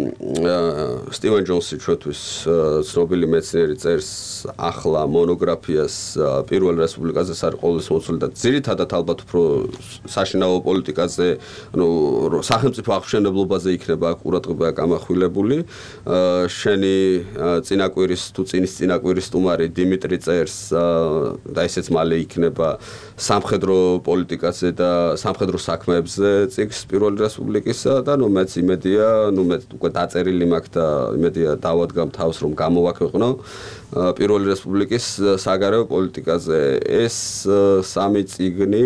სტივენ ჯონსი ჩვენთვის ცნობილი მეცნიერი წერს ახლა მონოგრაფიას პირველ რესპუბლიკაზე ეს არის ყოველთვის მოცული და ძირითადად ალბათ უფრო საშინაო პოლიტიკაზე, ანუ სახელმწიფო აღმშენებლობაზე იქნება ყურადღება გამახვილებული. შენი წინაკვირის თუ წინის წინაკვირის სტუმარი დიმიტრი წერს და ესეც მალე იქნება სამხედრო პოლიტიკაზე და სამხედრო საქმეებზე წიგნს პირველი რესპუბლიკისა და ნუ მეც იმედია, ნუ მე უკვე დაწერილი მაქვს და იმედია დავადგამ თავს რომ გამოვაქვეყნო პირველი რესპუბლიკის საგარეო პოლიტიკაზე. ეს სამი წიგნი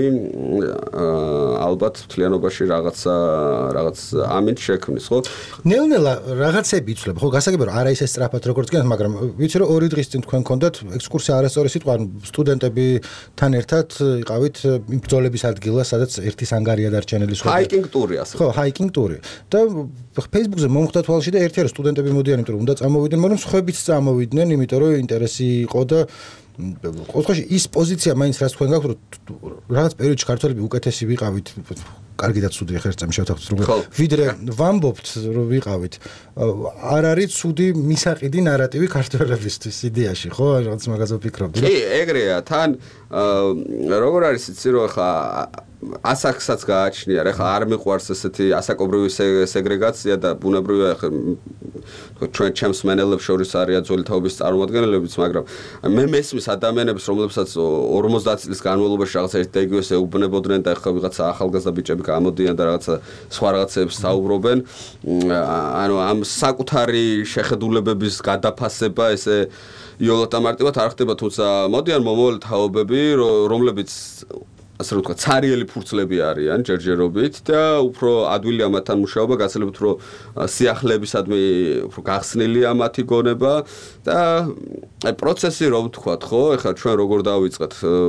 ალბათ მთლიანობაში რაღაცა რაღაც ამინდ შექმნის, ხო? ნელ-ნელა რაღაცები იცვლება, ხო, გასაგებია რომ არა ისე სწრაფად როგორც გინდა, მაგრამ ვიცი რომ ორი დღის წინ თქვენ გქონდათ ექსკურსია არასწორი სიტყვა, ანუ სტუდენტებთან ერთად იყავით იმ ბრძოლების ადგილას, სადაც ერთის ანგარია დარჩენილი სხვა. ჰაიკინგ ტური ასე. ხო, ჰაიკინგ ტური. და Facebook-ზე მომხდა თვალში და ერთი არა სტუდენტები მოდიან, იმიტომ რომ უნდა წამოვიდნენ, მაგრამ სხვაებიც წამოვიდნენ, იმიტომ რომ ინტერესი იყო და ყოველთვის ის პოზიცია მაინც რაც თქვენ გაქვთ, რომ რაღაც პერიოდში ქართველები უკეთესი ვიყავით, კარგი და ცუდი ხერხს შევთანხმდით რომ ვიდრე ვამბობთ რომ ვიყავით, არ არის ცუდი მისაყიდი ნარატივი ქართველებისთვის იდეაში, ხო? რაღაც მაგაზე ვფიქრობდი. კი, ეგრეა, თან როგორ არის იცი რომ ხა ასაკსაც გააჩნია, ხა არ მიყვარს ესეთი ასაკობრივი სეგრეგაცია და ბუნებრივია ხა ჩვენ ჩემს მენელებს შორის არიან ძველი თაობის წარმომადგენლებიც, მაგრამ მე მესმის ადამიანებს, რომლებსაც ორმოცდაათი წლის განმავლობაში რაღაც ერთ და იგივეს ეუბნებოდნენ და ხა ვიღაცა ახალგაზრდა ბიჭები გამოდიან და რაღაცა სხვა რაღაცებს საუბრობენ, ანუ ამ საკუთარი შეხედულებების გადაფასება ესე იოლად ამარტივად არ ხდება, თუმცა მოდიან მომავალი თაობები, რომლებიც ასე რომ ვთქვა, ცარიელი ფურცლები არიან ჯერჯერობით და უფრო ადვილია მათთან მუშაობა, გაცილებით რომ სიახლეებისადმი უფრო გახსნილია მათი გონება და აი პროცესი რომ ვთქვათ, ხო, ეხლა ჩვენ როგორ დავიწყეთ,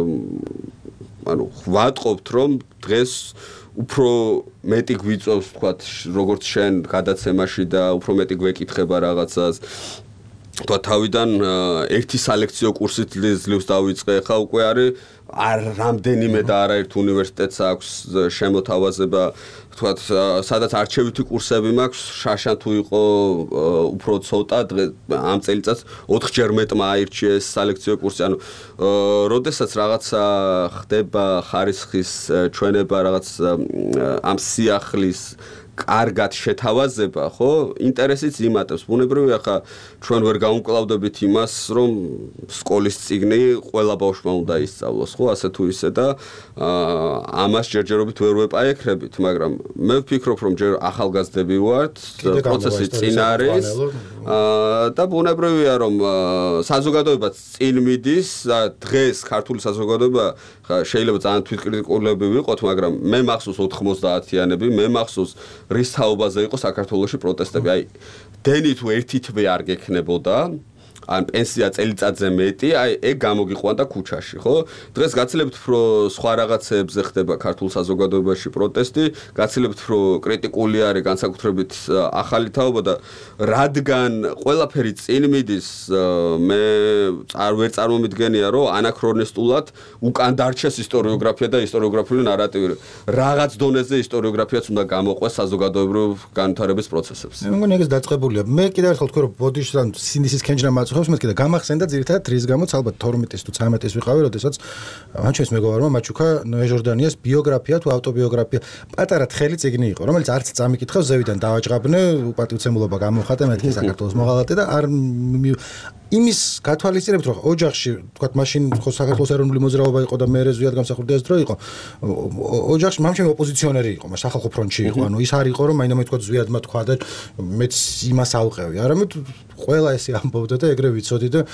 ანუ ვატყობთ რომ დღეს უფრო მეტი გვიწევს, ვთქვათ, როგორც შენ გადაცემაში და უფრო მეტი გვეკითხება რაღაცას. თქვა თავიდან ერთი სალექციო კურსით ძლივს დავიწყე, ხა უკვე არის არ რამდენიმე და არაერთ უნივერსიტეტს აქვს შემოთავაზება, ვთქვათ, სადაც არჩევითი კურსები მაქვს, შაშან თუ იყო უფრო ცოტა, ამ წელიწადს ოთხჯერ მეტმა აირჩიეს სალექციო კურსი, ანუ როდესაც რაღაცა ხდება ხარისხის ჩვენება, რაღაც ამ სიახლის კარგად შეთავაზება, ხო? ინტერესიც იმატებს. ბუნებრივია, ხა ჩვენ ვერ გავუმკლავდებით იმას, რომ სკოლის წიგნი ყველა ბავშვმა უნდა ისწავლოს, ხო? ასე თუ ისე და ამას ჯერჯერობით ვერ ვეპაექრებით, მაგრამ მე ვფიქრობ, რომ ჯერ ახალგაზრდები ვართ, პროცესი წინ არის და ბუნებრივია, რომ საზოგადოება წინ მიდის, დღეს ქართული საზოგადოება შეიძლება ძალიან თვითკრიტიკულები ვიყოთ, მაგრამ მე მახსოვს ოთხმოცდაათიანები, მე მახსოვს რის თაობაზე იყო საქართველოში პროტესტები. აი, დენი თუ ერთი თვე არ გექნებოდა, ან პენსია წელიწადზე მეტი, აი, ეგ გამოგიყვანდა ქუჩაში, ხო? დღეს გაცილებით უფრო სხვა რაღაცებზე ხდება ქართულ საზოგადოებაში პროტესტი, გაცილებით უფრო კრიტიკული არის განსაკუთრებით ახალი თაობა და რადგან ყველაფერი წინ მიდის, მე ვერ წარმომიდგენია, რომ ანაქრონისტულად უკან დარჩეს ისტორიოგრაფია და ისტორიოგრაფიული ნარატივი. რაღაც დონეზე ისტორიოგრაფიაც უნდა გამოყვეს საზოგადოებრივ განვითარების პროცესებს. მე მგონი ეგეც დაწყებულია. მე კიდევ ერთხელ თქვი, რომ ბოდიშთან სინდისის ქენჯნა მაწუხებს, მე კიდე გამახსენდა ძირითადად რის გამოც ალბათ თორმეტი თუ ცხრამეტი ვიყავი, როდესაც მან ჩვენს მეგობარმა მაჩუქა ნოე-ჟორდანიას ბიოგრაფია თუ ავტობიოგრაფია. პატარა თხელი წიგნი იყო, რომელიც არც წამიკითხავს, ზევიდან დავაჭღაბნე, უპატივცემულობა გამოვხატე, მეთქი საქართველოს მოღალატე და არ იმის გათვალისწინებთ, რომ ოჯახში, თქვათ, მაშინ ხო საქართველოს ეროვნული მოძრაობა იყო და მე ზვიად გამსახურდი ეს დრო იყო. ოჯახში მამჩემი ოპოზიციონერი იყო, მას სახალხო ფრონტში იყო, ანუ ის არ იყო, რომ მაინდა მე თქვათ ზვიადმა თქვა და მეც იმას ავყევი. არამედ ყველა ესე ამბობდა და ეგრე ვიცოდი და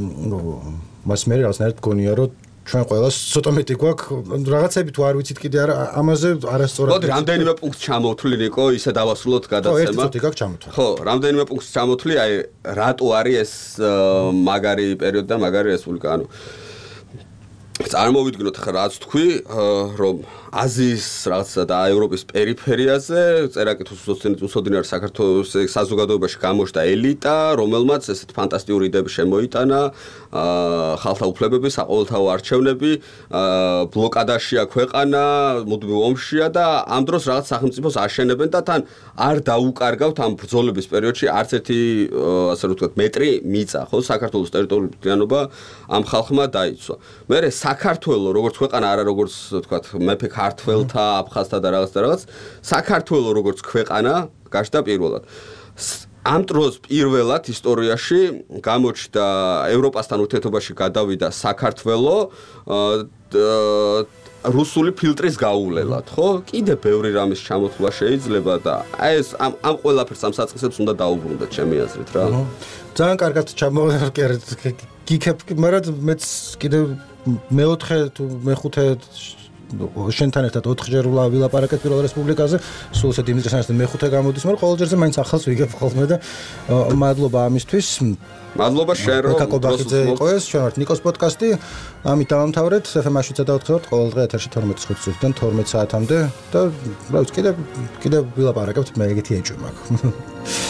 მას მე რაღაცნაირად გონია, რომ ჩვენ ყველას ცოტა მეტი გვაქვს, რაღაცები თუ არ ვიცით კიდე არა, ამაზე არასწორად. მოდი, რამდენიმე პუნქტს ჩამოვთვლი, ნიკო, ისე დავასრულოთ გადაცემა. ხო, ერთი წუთი გაქვს ჩამოთვლი. ხო, რამდენიმე პუნქტს ჩამოვთვლი, აი, რატო არის ეს მაგარი პერიოდი და მაგარი რესპუბლიკა, ანუ წარმოვიდგინოთ ხა რაც თქვი, რომ აზიის რაღაცა და ევროპის პერიფერიაზე წერაკითხვის უსოდინარ საქართველოს საზოგადოებაში გამოჩნდა ელიტა, რომელმაც ესეთ ფანტასტიკური იდეები შემოიტანა, ხალხთა უფლებები, საყოველთაო არჩევნები, ბლოკადაშია ქვეყანა, მუდმივ ომშია და ამ დროს რაღაც სახელმწიფოს აშენებენ და თან არ დაუკარგავთ ამ ბრძოლების პერიოდში არც ერთი ასე რომ ვთქვათ მეტრი მიწა, ხო, საქართველოს ტერიტორიულობა ამ ხალხმა დაიცვა. მერე საქართველოს როგორც ქვეყანა არა როგორც ვთქვათ მეფე ქართველთა, აფხაზთა და რაღაც და რაღაც, საქართველოს როგორც ქვეყანა გაჩნდა პირველად. ამ დროს პირველად ისტორიაში გამოჩნდა ევროპასთან ურთიერთობაში გადავიდა საქართველოს რუსული ფილტრის გაუვლელად, ხო? კიდე ბევრი რამის ჩამოთვლა შეიძლება და აი ეს ამ ამ ყველაფერს ამ საწყისებს უნდა დაუბრუნდეთ ჩემი აზრით რა. ძალიან კარგად ჩამოვარკერეთ გიქებ, მაგრამ მეც კიდე მეოთხე თუ მეხუთე შენთან ერთად ოთხჯერ ვილაპარაკეთ პირველ რესპუბლიკაზე, სულ ესეთი იმის შესაძლოა მეხუთე გამოდის, მაგრამ ყოველ ჯერზე მაინც ახალს ვიგებ ხოლმე და მადლობა ამისთვის. მადლობა შენ რომ კაკობახიძე იყო ეს, ჩვენ ვართ ნიკოს პოდკასტი. ამით დავამთავრეთ, ეფ ემ-ში დავთხევთ ყოველ დღე ეთერში თორმეტ საათიდან თორმეტ საათამდე და რა ვიცი, კიდე კიდე ვილაპარაკებთ, მე ეგეთი ეჭვი მაქვს.